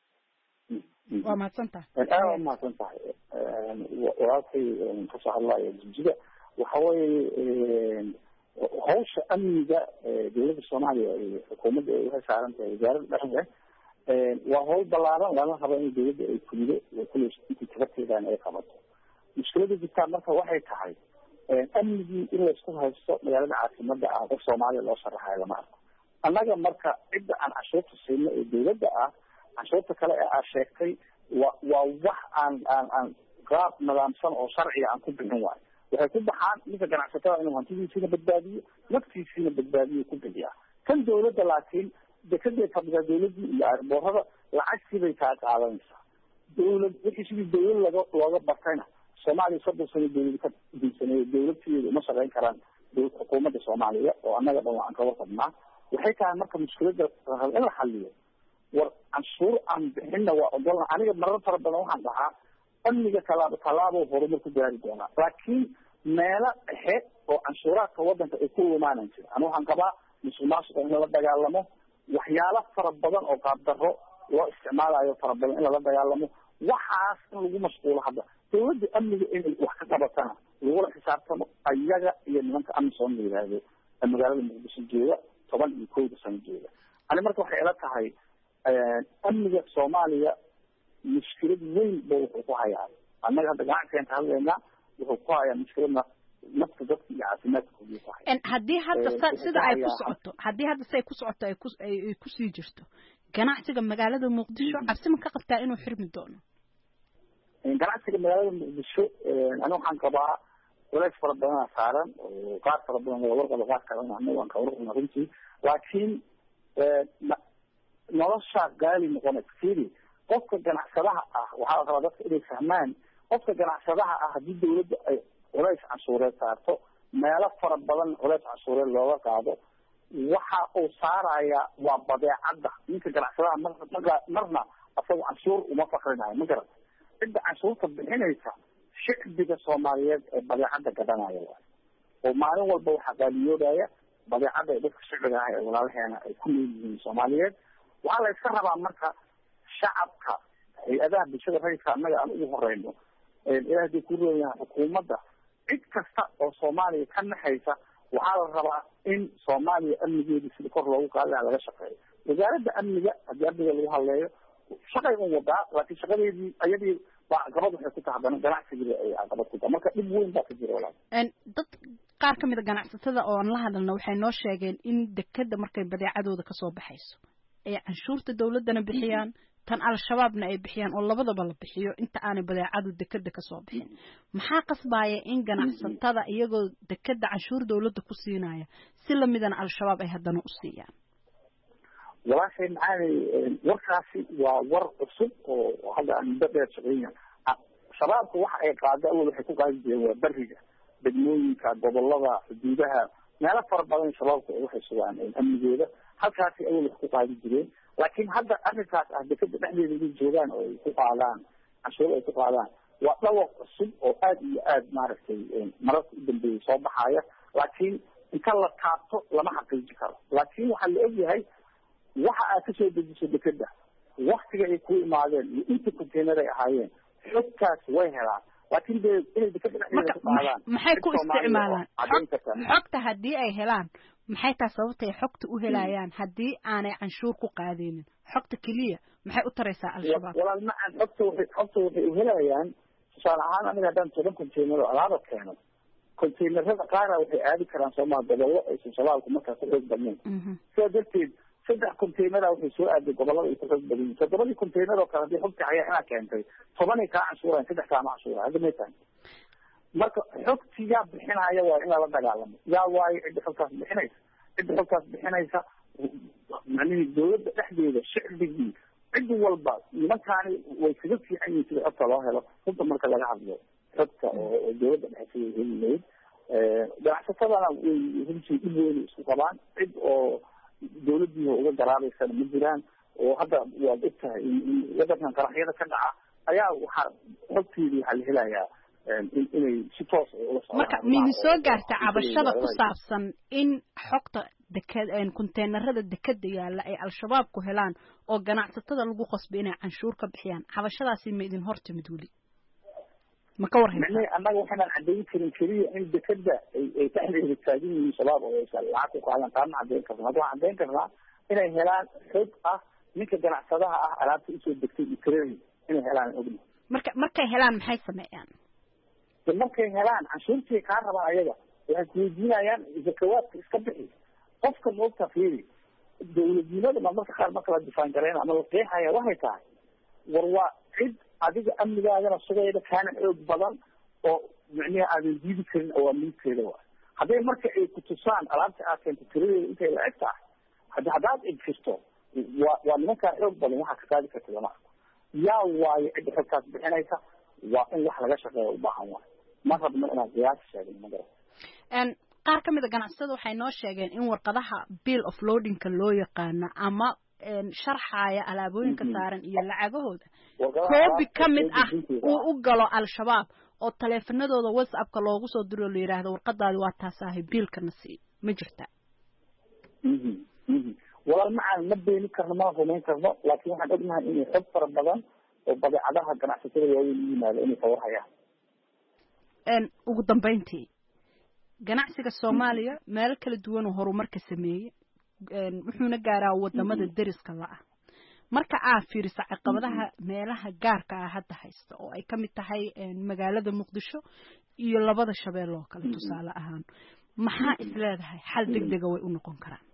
J: waa mahadsan tahay
K: aada waa mahadsan tahay walaalkay kasoo hadlaya jijida waxa weeye hawsha amniga dowladda soomaaliya iyo xukuumadda ay uga saaran tahay wasaaradda dhanka waa hawl ballaaran lama rabo in dowladda ay fulido kulli intii tabarteedaan ay qabato mushkilada jirtaa marka waxay tahay amnigii in laysku haysto magaalada caasimada ah qof soomaaliya loo sharaxayo lama arko annaga marka cidda aan canshuurta siino ee dowladda ah canshuurta kale ee aad sheegtay wa waa wax aan aan aan qaab nidaamsan oo sharciga aan ku bixin waayo waxay ku baxaan ninka ganacsatada inuu hantidiisiina badbaadiyo naftiisiina badbaadiyo ku bixiya kan dowladda laakiin dekadee fadhiga dowladii iyo airboorada lacagtii bay kaa qaadanaysaa dowlad wixii sidii dowlad laga looga bartayna soomaaliya soddon sano dowlad ka diinsaneeyo dowladteeda uma shaqayn karaan xukuumadda soomaaliya oo annaga dhan waan kaba fadnaa waxay tahay marka mushkilada in la xaliyo war canshuur aan bixinna waa ogolna aniga marar fara badan waxaan dhahaa amniga talaabo tallaabo horumar ku gaari doonaa laakiin meelo dhexe oo canshuuraadka wadanka ay ku lumaanaan jira ani waxaan qabaa musuq maasuqa in lala dagaalamo waxyaalo fara badan oo qaabdarro loo isticmaalayo fara badan in lala dagaalamo waxaas in lagu mashquulo hadda dowladda amniga inay wax ka qabatana lagula xisaabtamo ayaga iyo nimanka amisom la yidhaahdo ee magaalada muqdisho jooga toban iyo kowda sano jooga ani marka waxay ila tahay amniga soomaaliya mushkilad weyn ba wuxuu ku hayaa annaga hadda ganacsigan ka hadlaynaa wuxuu ku hayaa mushkiladna nafta dadka iyo caafimaadkooda ku haya
J: haddii hadda sida ay ku socoto haddii hadda siday ku socoto ay ku ay kusii jirto ganacsiga magaalada muqdisho cabsi ma ka qabtaa inuu xirmi doono
K: ganacsiga magaalada muqdisho ani waxaan qabaa walays fara badana saaran oo qaar fara badan laga warqabo qaar kalena anaga waan ka warqabna runtii laakiin nolosha gaali noqonaysa fiiri qofka ganacsadaha ah waxaa la rabaa dadka inay fahmaan qofka ganacsadaha ah haddii dawladda ay culays canshuureed saarto meelo fara badan culays canshuureed looga qaado waxa uu saaraya waa badeecadda ninka ganacsadaha mar marna asaga canshuur uma fakrinayo ma garat cidda canshuurta bixinaysa shicbiga soomaaliyeed ee badeecadda gadanaya waay oo maalin walba waxaa qaaliyoodaya badeecadda ee dadka shicbiga ah ee walaalaheena ay ku leeyihiin soomaaliyeed waxaa la iska rabaa marka shacabka hay-adaha bulshada rayidka annaga aan ugu horeyno ilaah hadii ku rooyaha xukuumadda cid kasta oo soomaaliya ka naxaysa waxaa la rabaa in soomaaliya amnigeeda sida kor loogu qaadi laha laga shaqeeyo wasaaradda amniga haddii amniga lagu hadleeyo shaqay un wadaa laakiin shaqadeedii ayadii baa caqabad waxay ku tahay haddana ganacsigiiba ay caqabad ku tahay marka dhib weyn baa ka jira walaal
J: dad qaar kamid a ganacsatada oo aan la hadalna waxay noo sheegeen in dekeda markay badeecadooda kasoo baxayso ay canshuurta dawladdana bixiyaan tan al-shabaabna ay bixiyaan oo labadaba la bixiyo inta aanay badeecadu dekeda kasoo bixin maxaa qasbaya in ganacsatada iyagoo dekeda canshuur dawladda ku siinaya si lamidana al-shabaab ay haddana u siiyaan
K: walaashay macaanay warkaasi waa war cusub oo hadda aan muddo dheer shaqeynaya shabaabku waxa ay qaado awal waxay ku qaadi jireen waa beriga degmooyinka gobolada xuduudaha meelo fara badan shabaabku ay waxay sugaan amnigooda halkaasi awal wax ku qaadi jireen laakiin hadda arrinkaas ah dekeda dhexdeeda inay joogaan oo ay ku qaadaan canshuur ay ku qaadaan waa dhawaq cusub oo aada iyo aada maaragtay mararka u dambeeyay soo baxaya laakiin inta la taabto lama xaqiiji karo laakiin waxaa la ogyahay waxa aad kasoo dejiso dekeda waktiga ay ku imaadeen iyo inta container ay ahaayeen xogtaas way helaan laakiin dee inay dekeda dhexdeeda ku qaadaan
J: maxay ku isticmaalaan xogta haddii ay helaan maxay taas sababtay xogta u helayaan haddii aanay canshuur ku qaadaynin xogta keliya maxay u taraysaa al-shabaab
K: walaal macan xogta waxay xogta waxay u helayaan tusaale ahaan aniga haddaan toban container oo alaaba keeno containerada qaara waxay aadi karaan soomaa gobollo aysan shabaabku markaa ku xoog badnayn sidaa darteed saddex containera waxay soo aaday gobolada ay ku xoog badan yihin toddobadii container oo kale haddii xogta hayaa inaa keentay tobanay kaa canshuurayan saddex kaama canshuura hadda may tahay marka xogti yaa bixinaya waa in lala dagaalamo yaa waayo cidda xogtaas bixinaysa cidda xogtaas bixinaysa macnihii dawladda dhexdeeda shicbigii cid walba nimankaani way kaga fiican yihin sida xogta loo helo runta marka laga hadlo xogta oo dawladda dhexeeda heli lahayd ganacsatadana way runtii dhib weyna isku qabaan cid oo dawladdiiha uga garaabaysana ma jiraan oo hadda waad og tahay wadankan qaraxyada ka dhaca ayaa waxaa xogteedii waxaa la helayaa inay si toos ula socdaan
J: marka mimi soo gaarta cabashada ku saabsan in xogta deked konteenarada dekeda yaala ay al-shabaab ku helaan oo ganacsatada lagu qasbay inay canshuur ka bixiyaan cabashadaasi ma idin hortimid weli ma ka warhaysaa
K: annaga waxaan cadeyn karin kaliya in dekeda ay taxdiida taagan yihiin shabaab oo ay lacag ku qaadan taana cadeyn karnaa waxaan cadeyn karnaa inay helaan xog ah ninka ganacsadaha ah alaabta usoo degtay ukraine inay helaan ogni
J: marka markay helaan maxay sameeyaan
K: markay helaan canshuurtii kaa rabaa ayaga waxay kuweydiinayaan zakawaadka iska bixi qofka moogta fiiri dawladnimada marmarka qaar marka la difaan gareyna ama la qeexaya waxay tahay war waa cid adiga amnigaagana sugayda kaana xoog badan oo micnaha aadan diidi karin awaamiirteeda waa hadday marka ay kutusaan alaabta aad keento tiradeeda intay la eg tahay hadi haddaad egfisto waa waa nimankaa xoog badan waxaa ka qaadi karta lama arko yaa waayo cidda xogtaas bixinaysa waa in wax laga shaqeeya u baahan waayo ma rabno inaan qiyaas sheegin magara
J: qaar ka mid a ganacsatada waxay noo sheegeen in warqadaha bill of loadingka loo yaqaano ama sharxaya alaabooyinka saaran iyo lacagahooda koobi ka mid ah uu u galo al-shabaab oo taleefanadooda whatsappka loogu soo diro la yiraahdo warqadaadi waa taasaahay biilkana sii ma jirta
K: walaal macaan ma beeni karno ma rumayn karno laakiin waxaan ognahay inay xog fara badan oo badeecadaha ganacsatada waaweyn u yimaado inay kawarhayaan
J: ugu dambeyntii ganacsiga soomaaliya meelo kala duwan oo horumarka sameeyey wuxuuna gaaraa wadamada deriska la-ah marka aad fiiriso caqabadaha meelaha gaarka ah hadda haysta oo ay ka mid tahay magaalada muqdisho iyo labada shabeelle oo kale tusaale ahaan maxaa is leedahay xal deg dega way u noqon karaan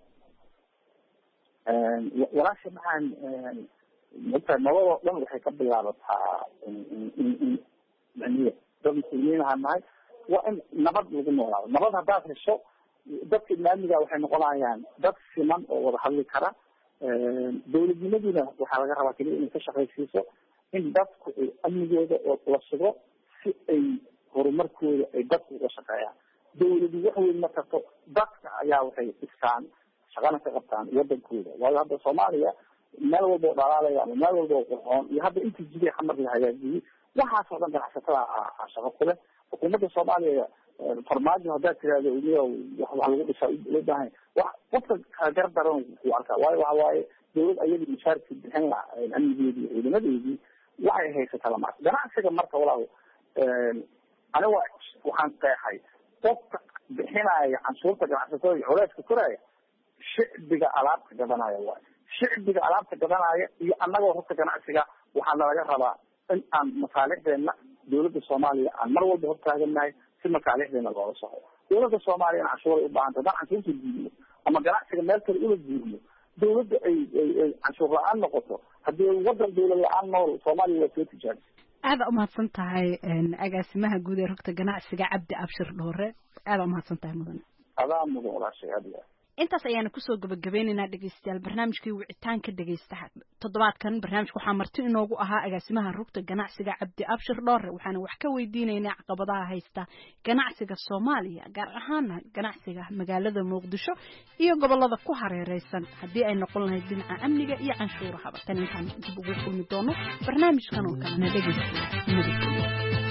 K: walaasha maxaan mata nabadoo dhan waxay ka bilaabataa maniya dad muslimiin ahaan nahay waa in nabad lagu noolaado nabad haddaad hesho dadka islaamiga waxay noqonayaan dad siman oo wada hadli kara dawladnimaduna waxaa laga rabaa keliya inay ka shaqaysiiso in dadku ay amnigooda la sugo si ay horumarkooda ay dadku uga shaqeeyaan dawladu wax weyn ma karto dadka ayaa waxay dhistaan shaqana ka qabtaan wadankooda waayo hadda soomaaliya meel walba oo dhalaalaya ama meel walba oo qurxoon iyo hadda intii jiray xamar la hagaajiyey waxaasoo dhan ganacsatada shaqo ku leh xukuumadda soomaaliya farmaajo haddaad tirahdo iliya wax lagu dhisaa loo baahan wax qofka gar daran ku arkaa waayo waxa waaye dawlad ayadii mushaarkii bixin la amnigeedii ciidamadeedii waxay haysata lama arko ganacsiga marka walaal aniga waxaan qeexay qofka bixinaya canshuurta ganacsatada iyo culeyska koraya shicbiga alaabta gadanaya waayo shicbiga alaabta gadanaya iyo annagoo horta ganacsiga waxaana laga rabaa in aan masaalixdeena dawladda soomaaliya aan mar walba hortaaganahay si masaalixdeena loola soco dawladda soomaaliya in canshuuray u baahanta haddaan canshuurta diidno ama ganacsiga meel kale ula diidno dawladda ay ay canshuur la-aan noqoto haddii wadan dawlad la-aan nool soomaaliya waa soo tijaabi
J: aada umahadsan tahay agaasimaha guud ee rugta ganacsiga cabdi abshir dhoore aada umahadsan tahay mudan
K: adaa mudan walaashay aad iyo
J: intaas ayaana kusoo gabagabeynaynaa dhegeystayaal barnaamijkii wicitaanka dhegeystaha toddobaadkan barnaamijka waxaa marti inoogu ahaa agaasimaha rugta ganacsiga cabdi abshir dhoore waxaana wax ka weydiinaynaa caqabadaha haysta ganacsiga soomaaliya gaar ahaana ganacsiga magaalada muqdisho iyo gobolada ku hareereysan haddii ay noqon lahayd dhinaca amniga iyo canshuurahaba tan intaan dib ugu kulmi doono barnaamijkan oo kalena dhegeystayaal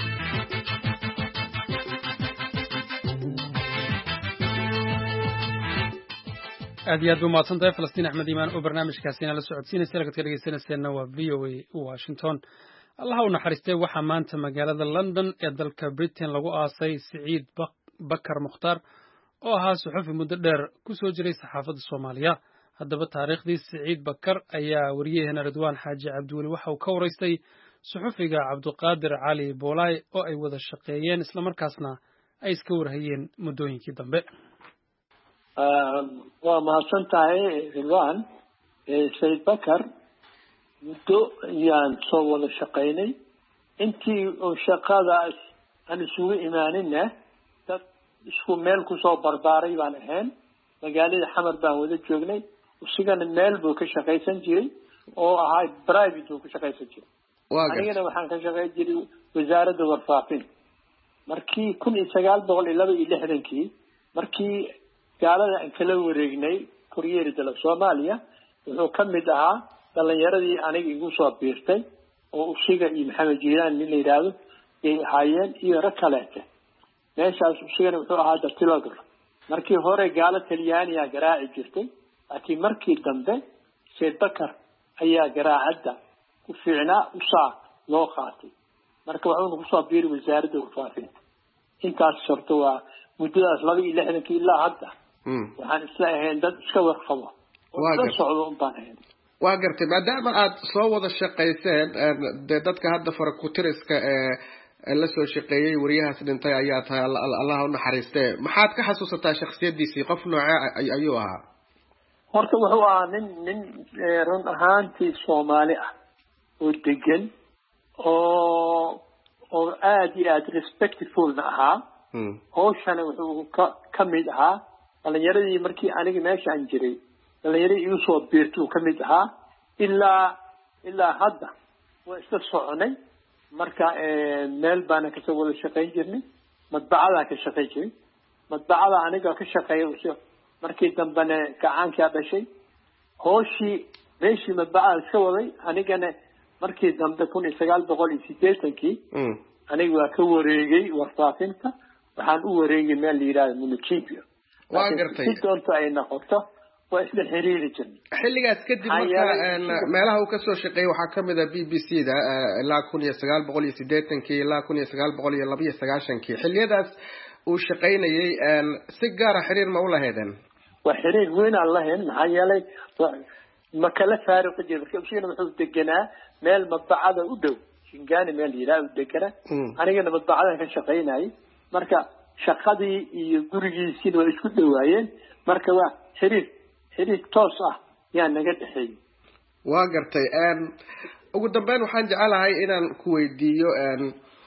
A: aad iyo aad ba umahadsan tahay falastiin axmed iimaan oo barnaamijkaasina la socodsiinaysa halkaad ka dhegeysanayseena waa v o a washington allaha u naxariistay waxaa maanta magaalada london ee dalka britain lagu aasay siciid bakar mukhtaar oo ahaa suxufi muddo dheer ku soo jiray saxaafadda soomaaliya haddaba taariikhdii siciid bakar ayaa wariyaheena ridwaan xaaji cabdiweli waxa uu ka waraystay suxufiga cabdiqaadir cali boolaay oo ay wada shaqeeyeen islamarkaasna ay iska warhayeen muddooyinkii dambe
O: waa mahadsan tahay ridwan sayid bakar muddo ayaan soo wada shaqaynay intii uu shaqadaas aan isugu imaanina dad isku meel kusoo barbaaray baan ahayn magaalada xamar baan wada joognay isigana meel buu ka shaqaysan jiray oo ahaa private buu ka shaqaysan jiray anigana waxaan ka shaqayn jiray wasaaradda warfaafin markii kun iyo sagaal boqol iyo laba iyo lixdankii markii gaalada aan kala wareegnay koryeeri dalka Soomaaliya wuxuu ka mid ahaa dhalinyaradii aniga igu soo biirtay oo usiga iyo maxamed jiiraan nin la yiraahdo yay ahaayeen iyo rag kaleete meeshaas isigana wuxuu ahaa dartilodor markii hore gaalo talyaaniya garaaci jirtay laakiin markii dambe Said Bakar ayaa garaacada ku fiicnaa usaa loo qaatay marka wuxuu ku soo biiray wasaaradda warfaafinta intaas sharto waa muddadaas laba iyo lixdan ilaa hadda waxaan isla ahayn dad iska warqabo oo socdo u baahan
P: waa gartay maadaama aad soo wada shaqayseen dadka hadda farakutiriska ee la soo shaqeeyay wariyahaas dhintay ayaa tahay Allah u naxariistay maxaad ka xasuusataa shakhsiyadiisii qof noocee ayuu ahaa
O: horta wuxuu ahaa nin nin run ahaantii Soomaali ah oo degan oo oo aad iyo aad respectful ahaa hawshana wuxuu ka mid ahaa dhalinyaradii markii aniga meeshaan jiray dhalinyaradii igu soo biirtuu ka mid ahaa ilaa ilaa hadda waa isla soconay marka meel baana kasoo wada shaqayn jirnay madbacada ka shaqayn jiray madbacada aniga ka shaqeeyay markii dambana gacanka dhashay hooshii meeshii madbacada ka waday anigana markii dambe kun iyo sagaal boqol iyo siddeetankii aniga waa ka wareegay warfaafinta waxaan u wareegay meel la yiraahdo municipio
P: waa gartay
O: si doonto ay noqoto waa isla xiriiri jirnay
P: xilligaas kadib marka meelaha uu ka soo shaqeeyay waxaa kamid ah B B C da ilaa kun iyo sagaal boqol iyo siddeetankii ilaa kun iyo sagaal boqol iyo laba iyo sagaashankii xilliyadaas uu shaqeynayay si gaar ah xiriir ma u lahaydeen
O: waa xiriir weyn aan lahayn maxaa yeelay ma kala faaruq jiro markii wuxuu deganaa meel madbacada u dhow Shingani meel yiraahdo deganaa anigana madbacada ka shaqeynayay marka shaqadii iyo gurigiisii way isku dhawaayeen marka waa xiriir xiriir toos ah yaa naga dhaxay
P: waa gartay een ugu dambeyn waxaan jecelahay inaan ku weydiiyo een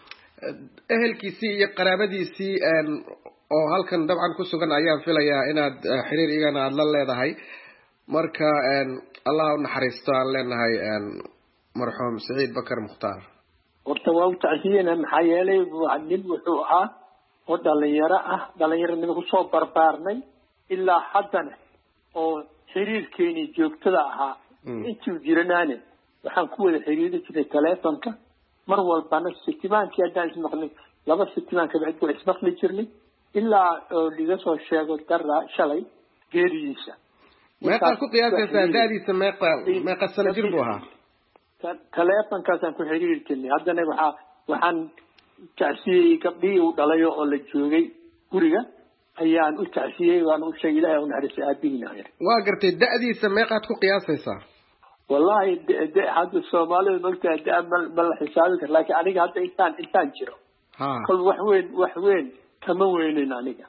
P: ehelkiisii iyo qaraabadiisii een oo halkan dabcan ku sugan ayaan filayaa inaad xiriir igana aad la leedahay marka een Allah u naxariisto aan leenahay een marxuum Said Bakar Mukhtar
O: horta waa u tacsiyeena maxaa yeelay nin wuxuu ahaa oo dhalinyaro ah dhalinyaronimo ku soo barbaarnay ilaa haddana oo xiriirkeeni joogtada ahaa intii jiranaane waxaan ku wada xiriiri jiray telefonka mar walbana sitimaankii haddaan ismaqlin laba sitimaan ka bacdi waa ismaqli jirnay ilaa oo liga soo sheego darra shalay geeridiisa
P: meeqa ku qiyaasaysaa da'diisa meeqa meeqa sano jir buu ahaa
O: telefonkaasaan ku xiriiri jirnay haddana waxaa waxaan tacsiyey gabdhii uu dhalay oo la joogay guriga ayaan u tacsiyey waan u sheegay ilaahay u naxariistay aabihiina
P: waa gartay da'diisa meeqaad ku qiyaasaysaa
O: wallahi hadda Soomaalidu markaa da ma la xisaabi karo laakiin aniga hadda intaan intaan jiro kol wax weyn wax weyn kama weynin aniga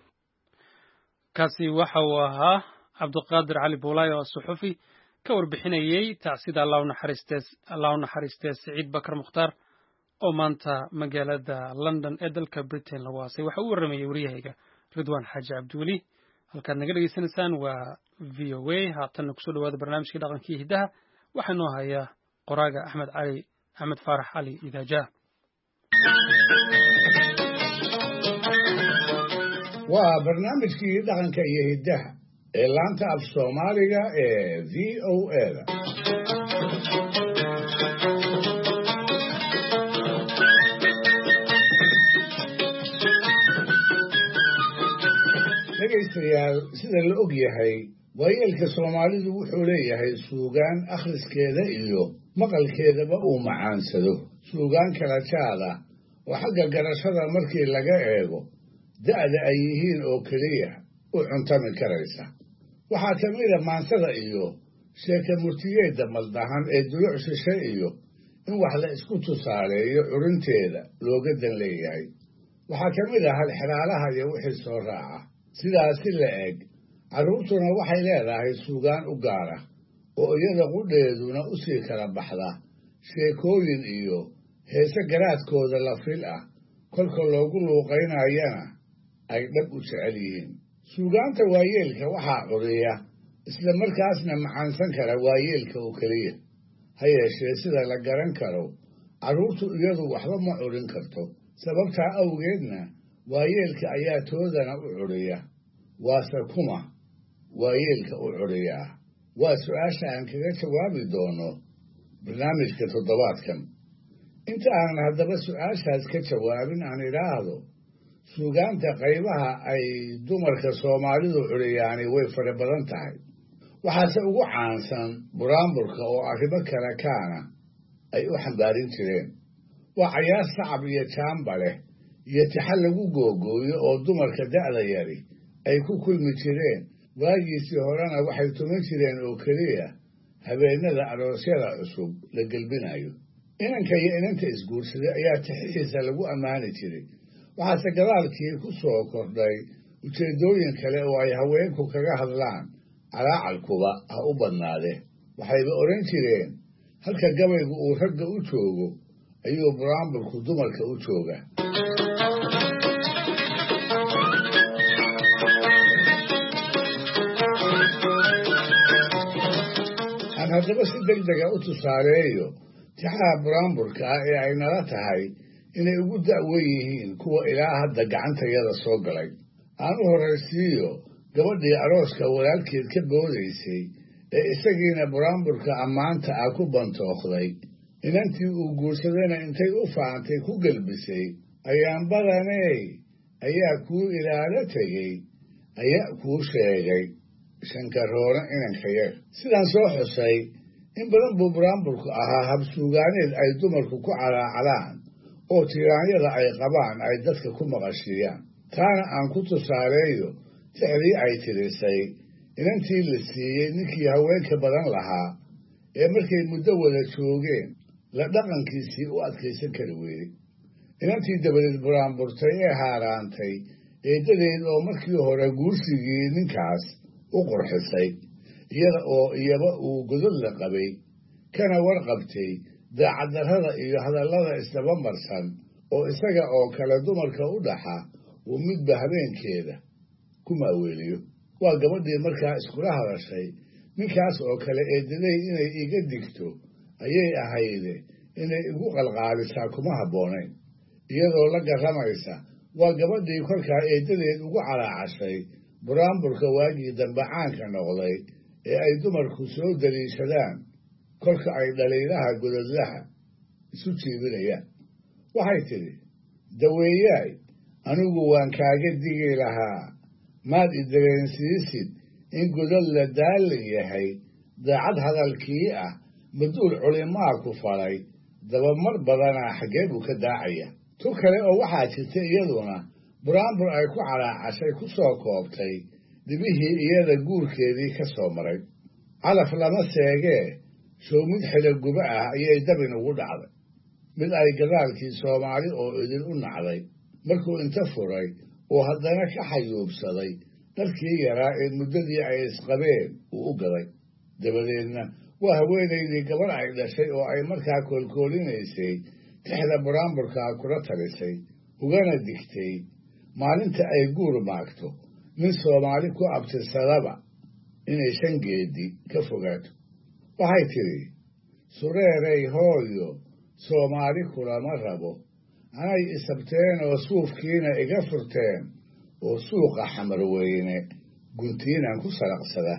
A: kaasi waxa uu ahaa Cabdiqaadir Cali Buulay oo suxufi ka warbixinayay tacsida Allah u naxariistay Allah u naxariistay Said Bakar Mukhtar oo maanta magaalada London ee dalka Britain lagu aasay waxa uu waramayay wariyahayga Ridwaan Xaaji Cabdiwali halkaad naga dhageysanaysaan waa V O A haatan ku soo dhawaada barnaamijka dhaqankii hidaha waxaa noo haya qoraaga Axmed Cali Axmed Faarax Cali Idaaja
D: waa barnaamijkii dhaqanka iyo hidaha ee laanta af Soomaaliga ee V O A da dhegaystayaal sida la og yahay waayeelka Soomaalidu wuxuu leeyahay suugaan akhriskeeda iyo maqalkeedaba uu macaansado suugaan kala jaad ah oo xagga garashada markii laga eego da'da ay yihiin oo keliya u cuntami karaysa waxaa ka mid a maansada iyo sheeka murtiyeedda maldahan ee duluc shishe iyo in wax la isku tusaaleeyo curinteeda looga dan leeyahay waxaa ka mid ah halxiraalaha iyo wixii soo raaca sidaas si la eg carruurtuna waxay leedahay suugaan u gaara oo iyada qudheeduna u sii kala baxda sheekooyin iyo heese garaadkooda la fil ah kolka loogu luuqaynayana ay dhab u jecel yihiin suugaanta waayeelka waxaa curiya isla markaasna macaansan kara waayeelka oo keliya ha yeeshee sida la garan karo carruurtu iyadu waxba ma curin karto sababtaa awgeedna waayeelka ayaa toodana u curiya waase kuma waayeelka u curiyaa waa su-aasha aan kaga jawaabi doono barnaamijka toddobaadkan inta aan haddaba su-aashaas ka jawaabin aan idhaahdo suugaanta qaybaha ay dumarka soomaalidu curiyaani way fara badan tahay waxaase ugu caansan buraanburka oo arrimo kale kaana ay u xambaarin jireen waa cayaar sacab iyo jaamba leh iyo tixal lagu googooyo oo dumarka da'da yari ay ku kulmi jireen waagiisii horena waxay tuman jireen oo keliya habeenada aroosyada cusub la gelbinayo inanka iyo inanta isguursaday ayaa tixihiisa lagu ammaani jiray waxaase gadaalkii ku soo kordhay ujeeddooyin kale oo ay haweenku kaga hadlaan calaacalkuba ha u badnaadee waxayba odhan jireen halka gabaygu uu ragga u joogo ayuu buraanburku dumarka u jooga aan haddaba si deg dega u tusaaleeyo tixaha buraanburka ah ee ay nala tahay inay ugu da'wen yihiin kuwa ilaa hadda gacantayada soo galay aan u horraysiiyo gabadhii arooska walaalkeed ka boodaysay ee isagiina buraanburka ammaanta ah ku bantookday inantii uu guursadayna intay u faantay ku gelbisay ayaan badaney ayaa kuu ilaalo tegey ayaa kuu sheegay shankaroona inanka yar sidaan soo xusay in badan buu buraanburku ahaa habsuugaaneed ay dumarku ku calaacalaan oo tiraanyada ay qabaan ay dadka ku maqashiiyaan taana aan ku tusaaleeyo tixdii ay tirisay inantii la siiyey ninkii haweenka badan lahaa ee markay muddo wada joogeen la dhaqankiisii u adkaysan kari weeyey inantii dabadeed buraanburtay ee haaraantay eeddadeed oo markii hore guursigii ninkaas u qurxisay iyada oo iyaba uu godod la qabay kana warqabtay daacaddarrada iyo hadallada isdaba marsan oo isaga oo kale dumarka u dhaxa uu midba habeenkeeda ku maaweeliyo waa gabadhii markaa iskula hadashay ninkaas oo kale eeddaday inay iga digto ayay ahayde inay igu qalqaalisaa kuma habboonayn iyadoo la garramaysa waa gabadhii kolkaa eeddadeed ugu calaacashay buraanburka waagii dambe caanka noqday ee ay dumarku soo daliishadaan kolka ay dhaliilaha gododlaha isu jiibinayaan waxay tidhi daweeyaay anigu waan kaaga digi lahaa maad i dareensiisid in godod la daallan yahay daacad hadalkii ah maduul culimaa ku falay dabamar badanaa xaggee buu ka daacaya tu kale oo waxaa jirta iyaduna buraanbur ay ku calaacashay ku soo koobtay dhibihii iyada guurkeedii ka soo maray calaf lama seegee show mid xiloguba ah ayay dabin ugu dhacday mid ay gadaalkii soomaali oo idin u nacday markuu inta furay oo haddana ka xayuubsaday dharkii yaraa ee muddadii ay isqabeen uu u gaday dabadeedna waa haweenaydii gabar ay dhashay oo ay markaa koolkoolinaysay tixda buraanburkaa kula talisay ugana digtay maalinta ay guur maagto nin soomaali ku abtirsadaba inay shan geedi ka fogaato waxay tidhi sureeray hooyo soomaali kulama rabo anay isabteen oo suufkiina iga furteen oo suuqa xamar weyne guntiinaan ku saraqsada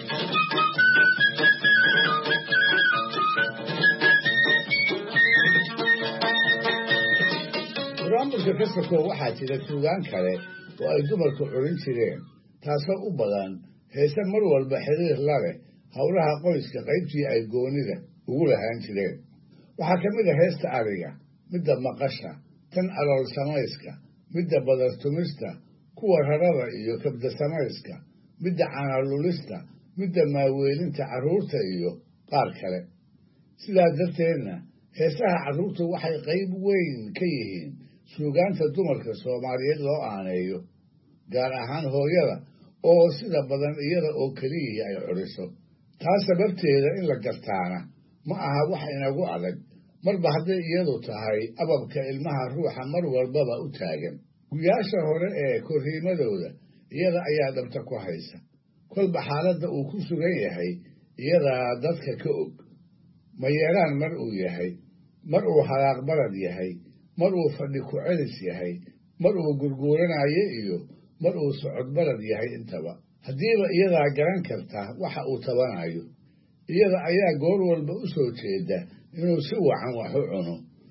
D: buraanburka ka sokoo waxaa jira suugaan kale oo ay dumarku curin jireen taasoo u badan heese mar walba xiriir la leh howlaha qoyska qaybtii ay goonida ugu lahaan jireen waxaa ka mid a heesta ariga midda maqasha tan alool samayska midda badartumista kuwa rarada iyo kabda samayska midda canalulista midda maaweelinta carruurta iyo qaar kale sidaa darteedna heesaha carruurtu waxay qayb weyn ka yihiin suugaanta dumarka soomaaliyeed loo aaneeyo gaar ahaan hooyada oo sida badan iyada oo keliyihii ay curiso taas sababteeda in la gartaana ma aha wax inagu adag marba hadday iyadu tahay ababka ilmaha ruuxa mar walbaba u taagan guyaasha hore ee korriimadooda iyada ayaa dhabta ku haysa kolba xaaladda uu ku sugan yahay iyadaa dadka ka og ma yeelaan mar uu yahay mar uu halaaq barad yahay mar uu fadhi ku celis yahay mar uu gurguuranayo iyo mar uu socod barad yahay intaba haddiiba iyadaa garan karta waxa uu tabanayo iyada ayaa goor walba u soo jeeda inuu si wacan wax u cuno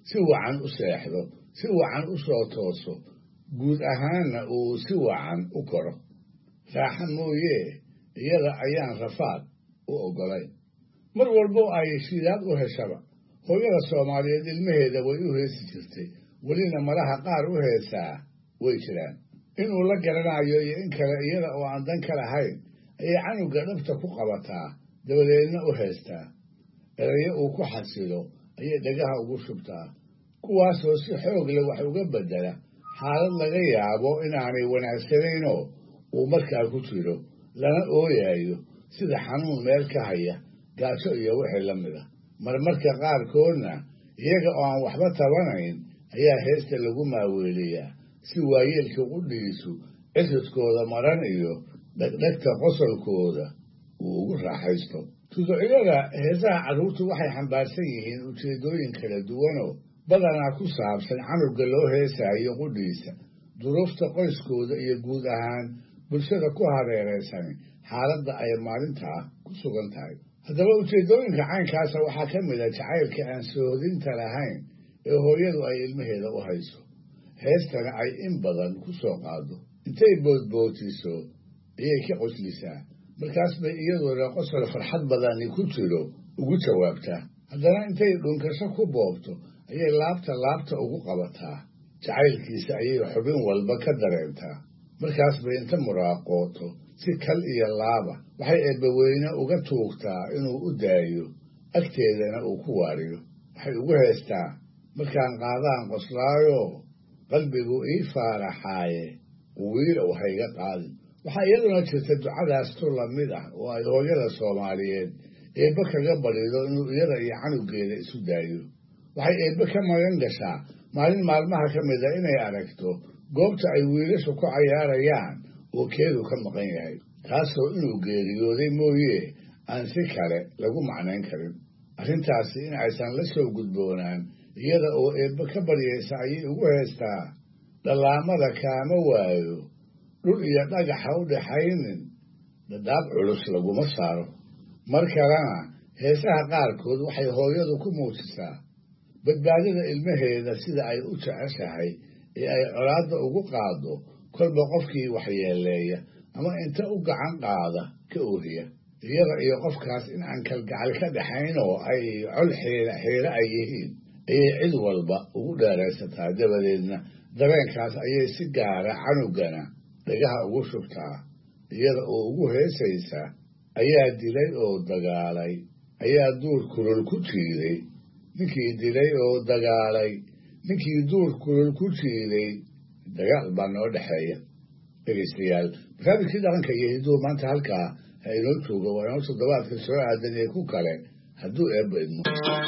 D: si wacan u seexdo si wacan u soo tooso guud ahaanna uu si wacan u koro raaxa mooyee iyada ayaan rafaad u oggolayn mar walbo ay shidaad u heshaba hooyada soomaaliyeed ilmaheeda way u heesi jirtay welina malaha qaar u heesaa way jiraan inuu la garanayo iyo in kale iyada oo aan dan ka lahayn ayay canuga dhabta ku qabataa dabadeedna u heestaa erayo uu ku xasilo ayay dhagaha ugu shubtaa kuwaasoo si xoog leh wax uga beddela xaalad laga yaabo inaanay wanaagsanaynoo uu markaa ku jiro lana ooyayo sida xanuun meel ka haya gaajo iyo wixii la mid a marmarka qaarkoodna iyaga oo aan waxba tabanayn ayaa heesta lagu maaweeliyaa si waayeelka qudhiisu cisidkooda maran iyo dhegdhegta qosolkooda uu ugu raaxaysto tuducyada heesaha carruurtu waxay xambaarsan yihiin ujeeddooyin kala duwanoo badanaa ku saabsan canuga loo heesaayo qudhiisa duruufta qoyskooda iyo guud ahaan bulshada ku hareeraysan xaaladda ay maalintaa ku sugan tahay haddaba ujeeddooyinka caynkaasa waxaa ka mid a jacaylka aan sohodinta lahayn ee hooyadu ay ilmaheeda u hayso heestana ay in badan ku soo qaado intay boodbootiso ayay ka qoslisaa markaas bay iyaduna qosol farxad badani ku jiro ugu jawaabtaa haddana intay dhunkasho ku boobto ayay laabta laabta ugu qabataa jacaylkiisa ayay xubin walba ka dareentaa markaas bay inta muraaqooto si kal iyo laaba waxay eebbaweyne uga tuugtaa inuu u daayo agteedana uu ku waariyo waxay ugu heestaa markaan qaadaan qoslaayo qalbigu ii faaraxaaye wiila waxayga qaadin waxaa iyaduna jirta ducadaas tu lamid ah oo ay hooyada soomaaliyeed eebbe kaga badido inuu iyada iyo canugeeda isu daayo waxay eebbe ka magan gashaa maalin maalmaha ka mid a inay aragto goobta ay wiilashu ku cayaarayaan oo keedu ka maqan yahay taasoo inuu geeriyooday mooye aan si kale lagu macnayn karin arrintaasi in aysan la soo gudboonaan iyada oo eebbe ka baryaysa ayay ugu heestaa dhallaamada kaama waayo dhul iyo dhagaxa u dhaxaynin dhadhaab culus laguma saaro mar kalena heesaha qaarkood waxay hooyadu ku muujisaa badbaadada ilmaheeda sida ay u jeceshahay ee ay colaadda ugu qaado kolba qofkii waxyeeleeya ama inta u gacan qaada ka ooriya iyada iyo qofkaas in aan kalgacal ka dhaxayn oo ay col xiila xiilo ay yihiin ayay cid walba ugu dheeraysataa dabadeedna dareenkaas ayay si gaara canugana dhagaha ugu shubtaa iyada oo ugu heesaysa ayaa dilay oo dagaalay ayaa duur kulul ku jiiday ninkii dilay oo dagaalay ninkii duur kulul ku jiiday dagaal baa noo dhexeeya dhegaystayaal barnaamijkii dhaqanka iyo hiduhu maanta halkaa ha inoo jooga waa inoo toddobaadka soo aadan ee ku kale hadduu eebba idmo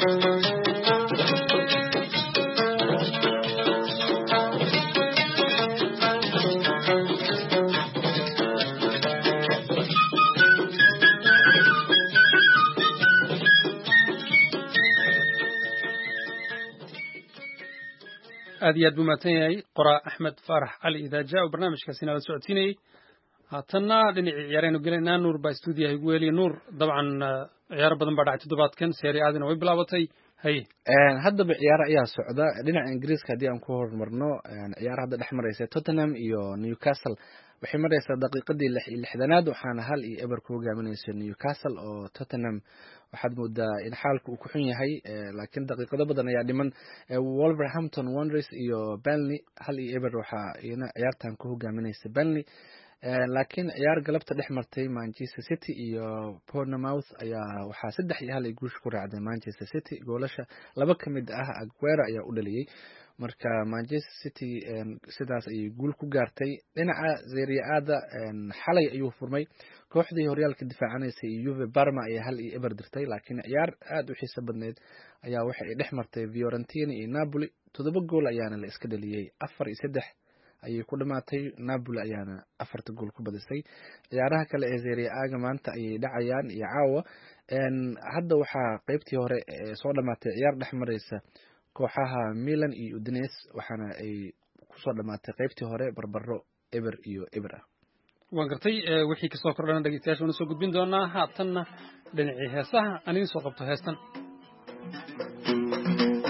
A: aad iyo aad buu mahadsan yahay qoraa axmed faarax cali idaaja oo barnaamijkaasi nala socodsiinayey haatanna dhinacii ciyaaraynu gelaynaa nuur baa stuudiyaha igu weliya nuur dabcan ciyaaro badan baa dhacay toddobaadkan seeri aadina way bilaabatay haye
B: haddaba ciyaaro ayaa socda dhinaca ingiriiska haddii aan ku horumarno ciyaaro hadda dhex maraysa tottenham iyo newcastle waxay maraysaa daqiiqadii lix iyo lixdanaad waxaana hal iyo eber ku hogaaminaysa newcastle oo tottenham waxaad moodaa in xaalka uu ku xun yahay laakiin daqiiqado badan ayaa dhiman wolverhampton wanderers iyo burnley hal iyo eber waxaa iyana ciyaartan ku hogaaminaysa burnley laakiin ciyaar galabta dhex martay manchester city iyo bournemouth ayaa waxaa saddex iyo hal ay guusha ku raacday manchester city goolasha laba ka mid ah aguero ayaa u dhaliyey marka manchester city sidaas ayay guul ku gaartay dhinaca Serie A-da xalay ayuu furmay kooxdii horyaalka difaacanaysay Juve Parma ayaa hal iyo eber dirtay laakiin ciyaar aad u xiiso badneed ayaa waxa ay dhex martay Fiorentina iyo Napoli toddoba gool ayaana la iska dhaliyay afar iyo saddex ayay ku dhamaatay Napoli ayaana afarta gool ku badisay ciyaaraha kale ee Serie A-ga maanta ayay dhacayaan iyo caawa hadda waxaa qaybtii hore soo dhamaatay ciyaar dhex maraysa kooxaha Milan iyo Udinese waxaana ay ku soo dhamaatay qaybtii hore barbaro eber iyo eber ah
A: waan gartay wixii ka soo kordhana dhageystayaasha soo gudbin doonaa haatanna dhinacii heesaha aniin soo qabto heestan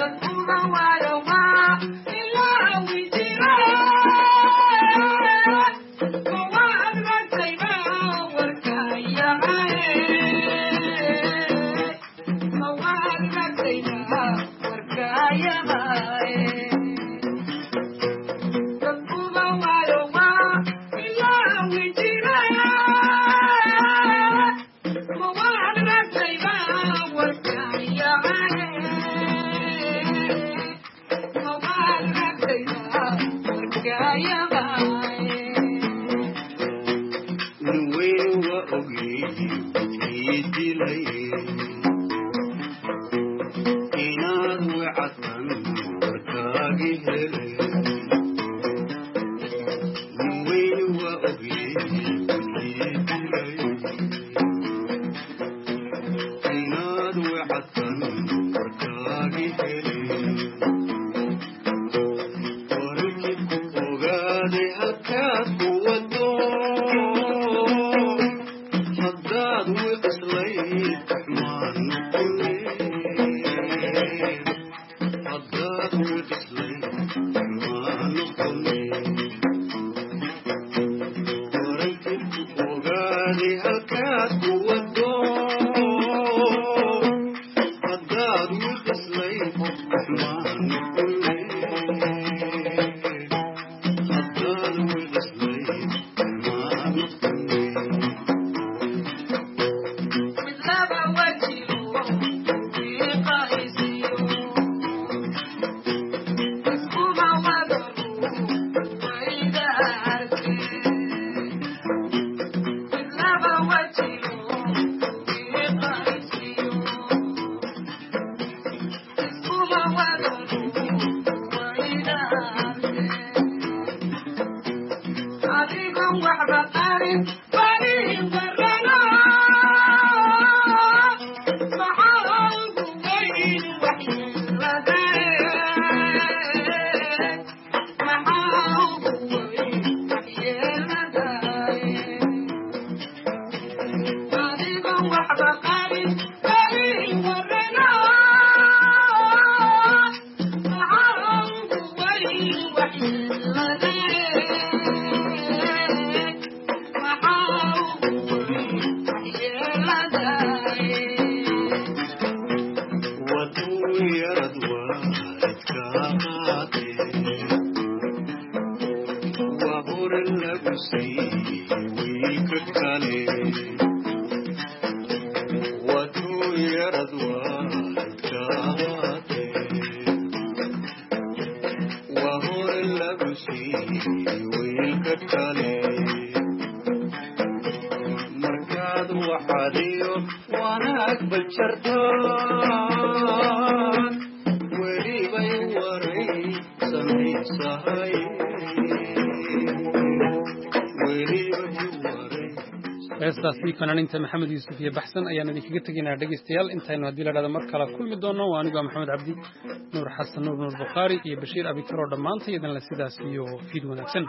A: heestaasi fanaaniinta maxamed yuusuf iyo baxsan ayaan idinkaga tegaynaa dhegaystayaal intaynu haddii la dhahdo mar kale kulmi doono waa anigu maxamed cabdi nuur xasan nuur nuur bukhaari iyo bashiir abikar oo dhammaanta idinle sidaas iyo fiid wanaagsan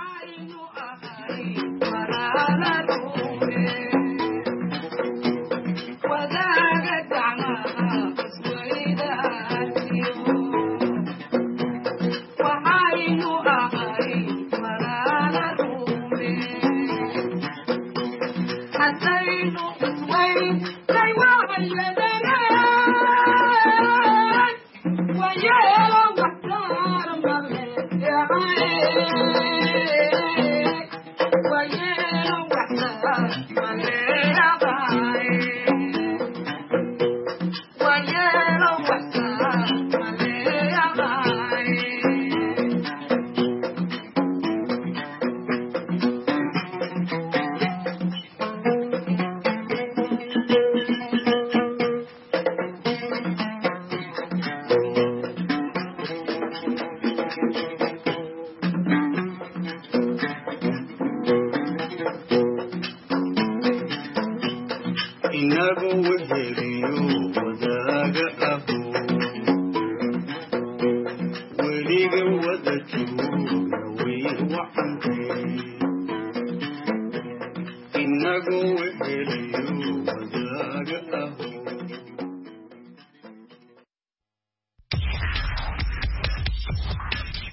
Q: inagu weheliyo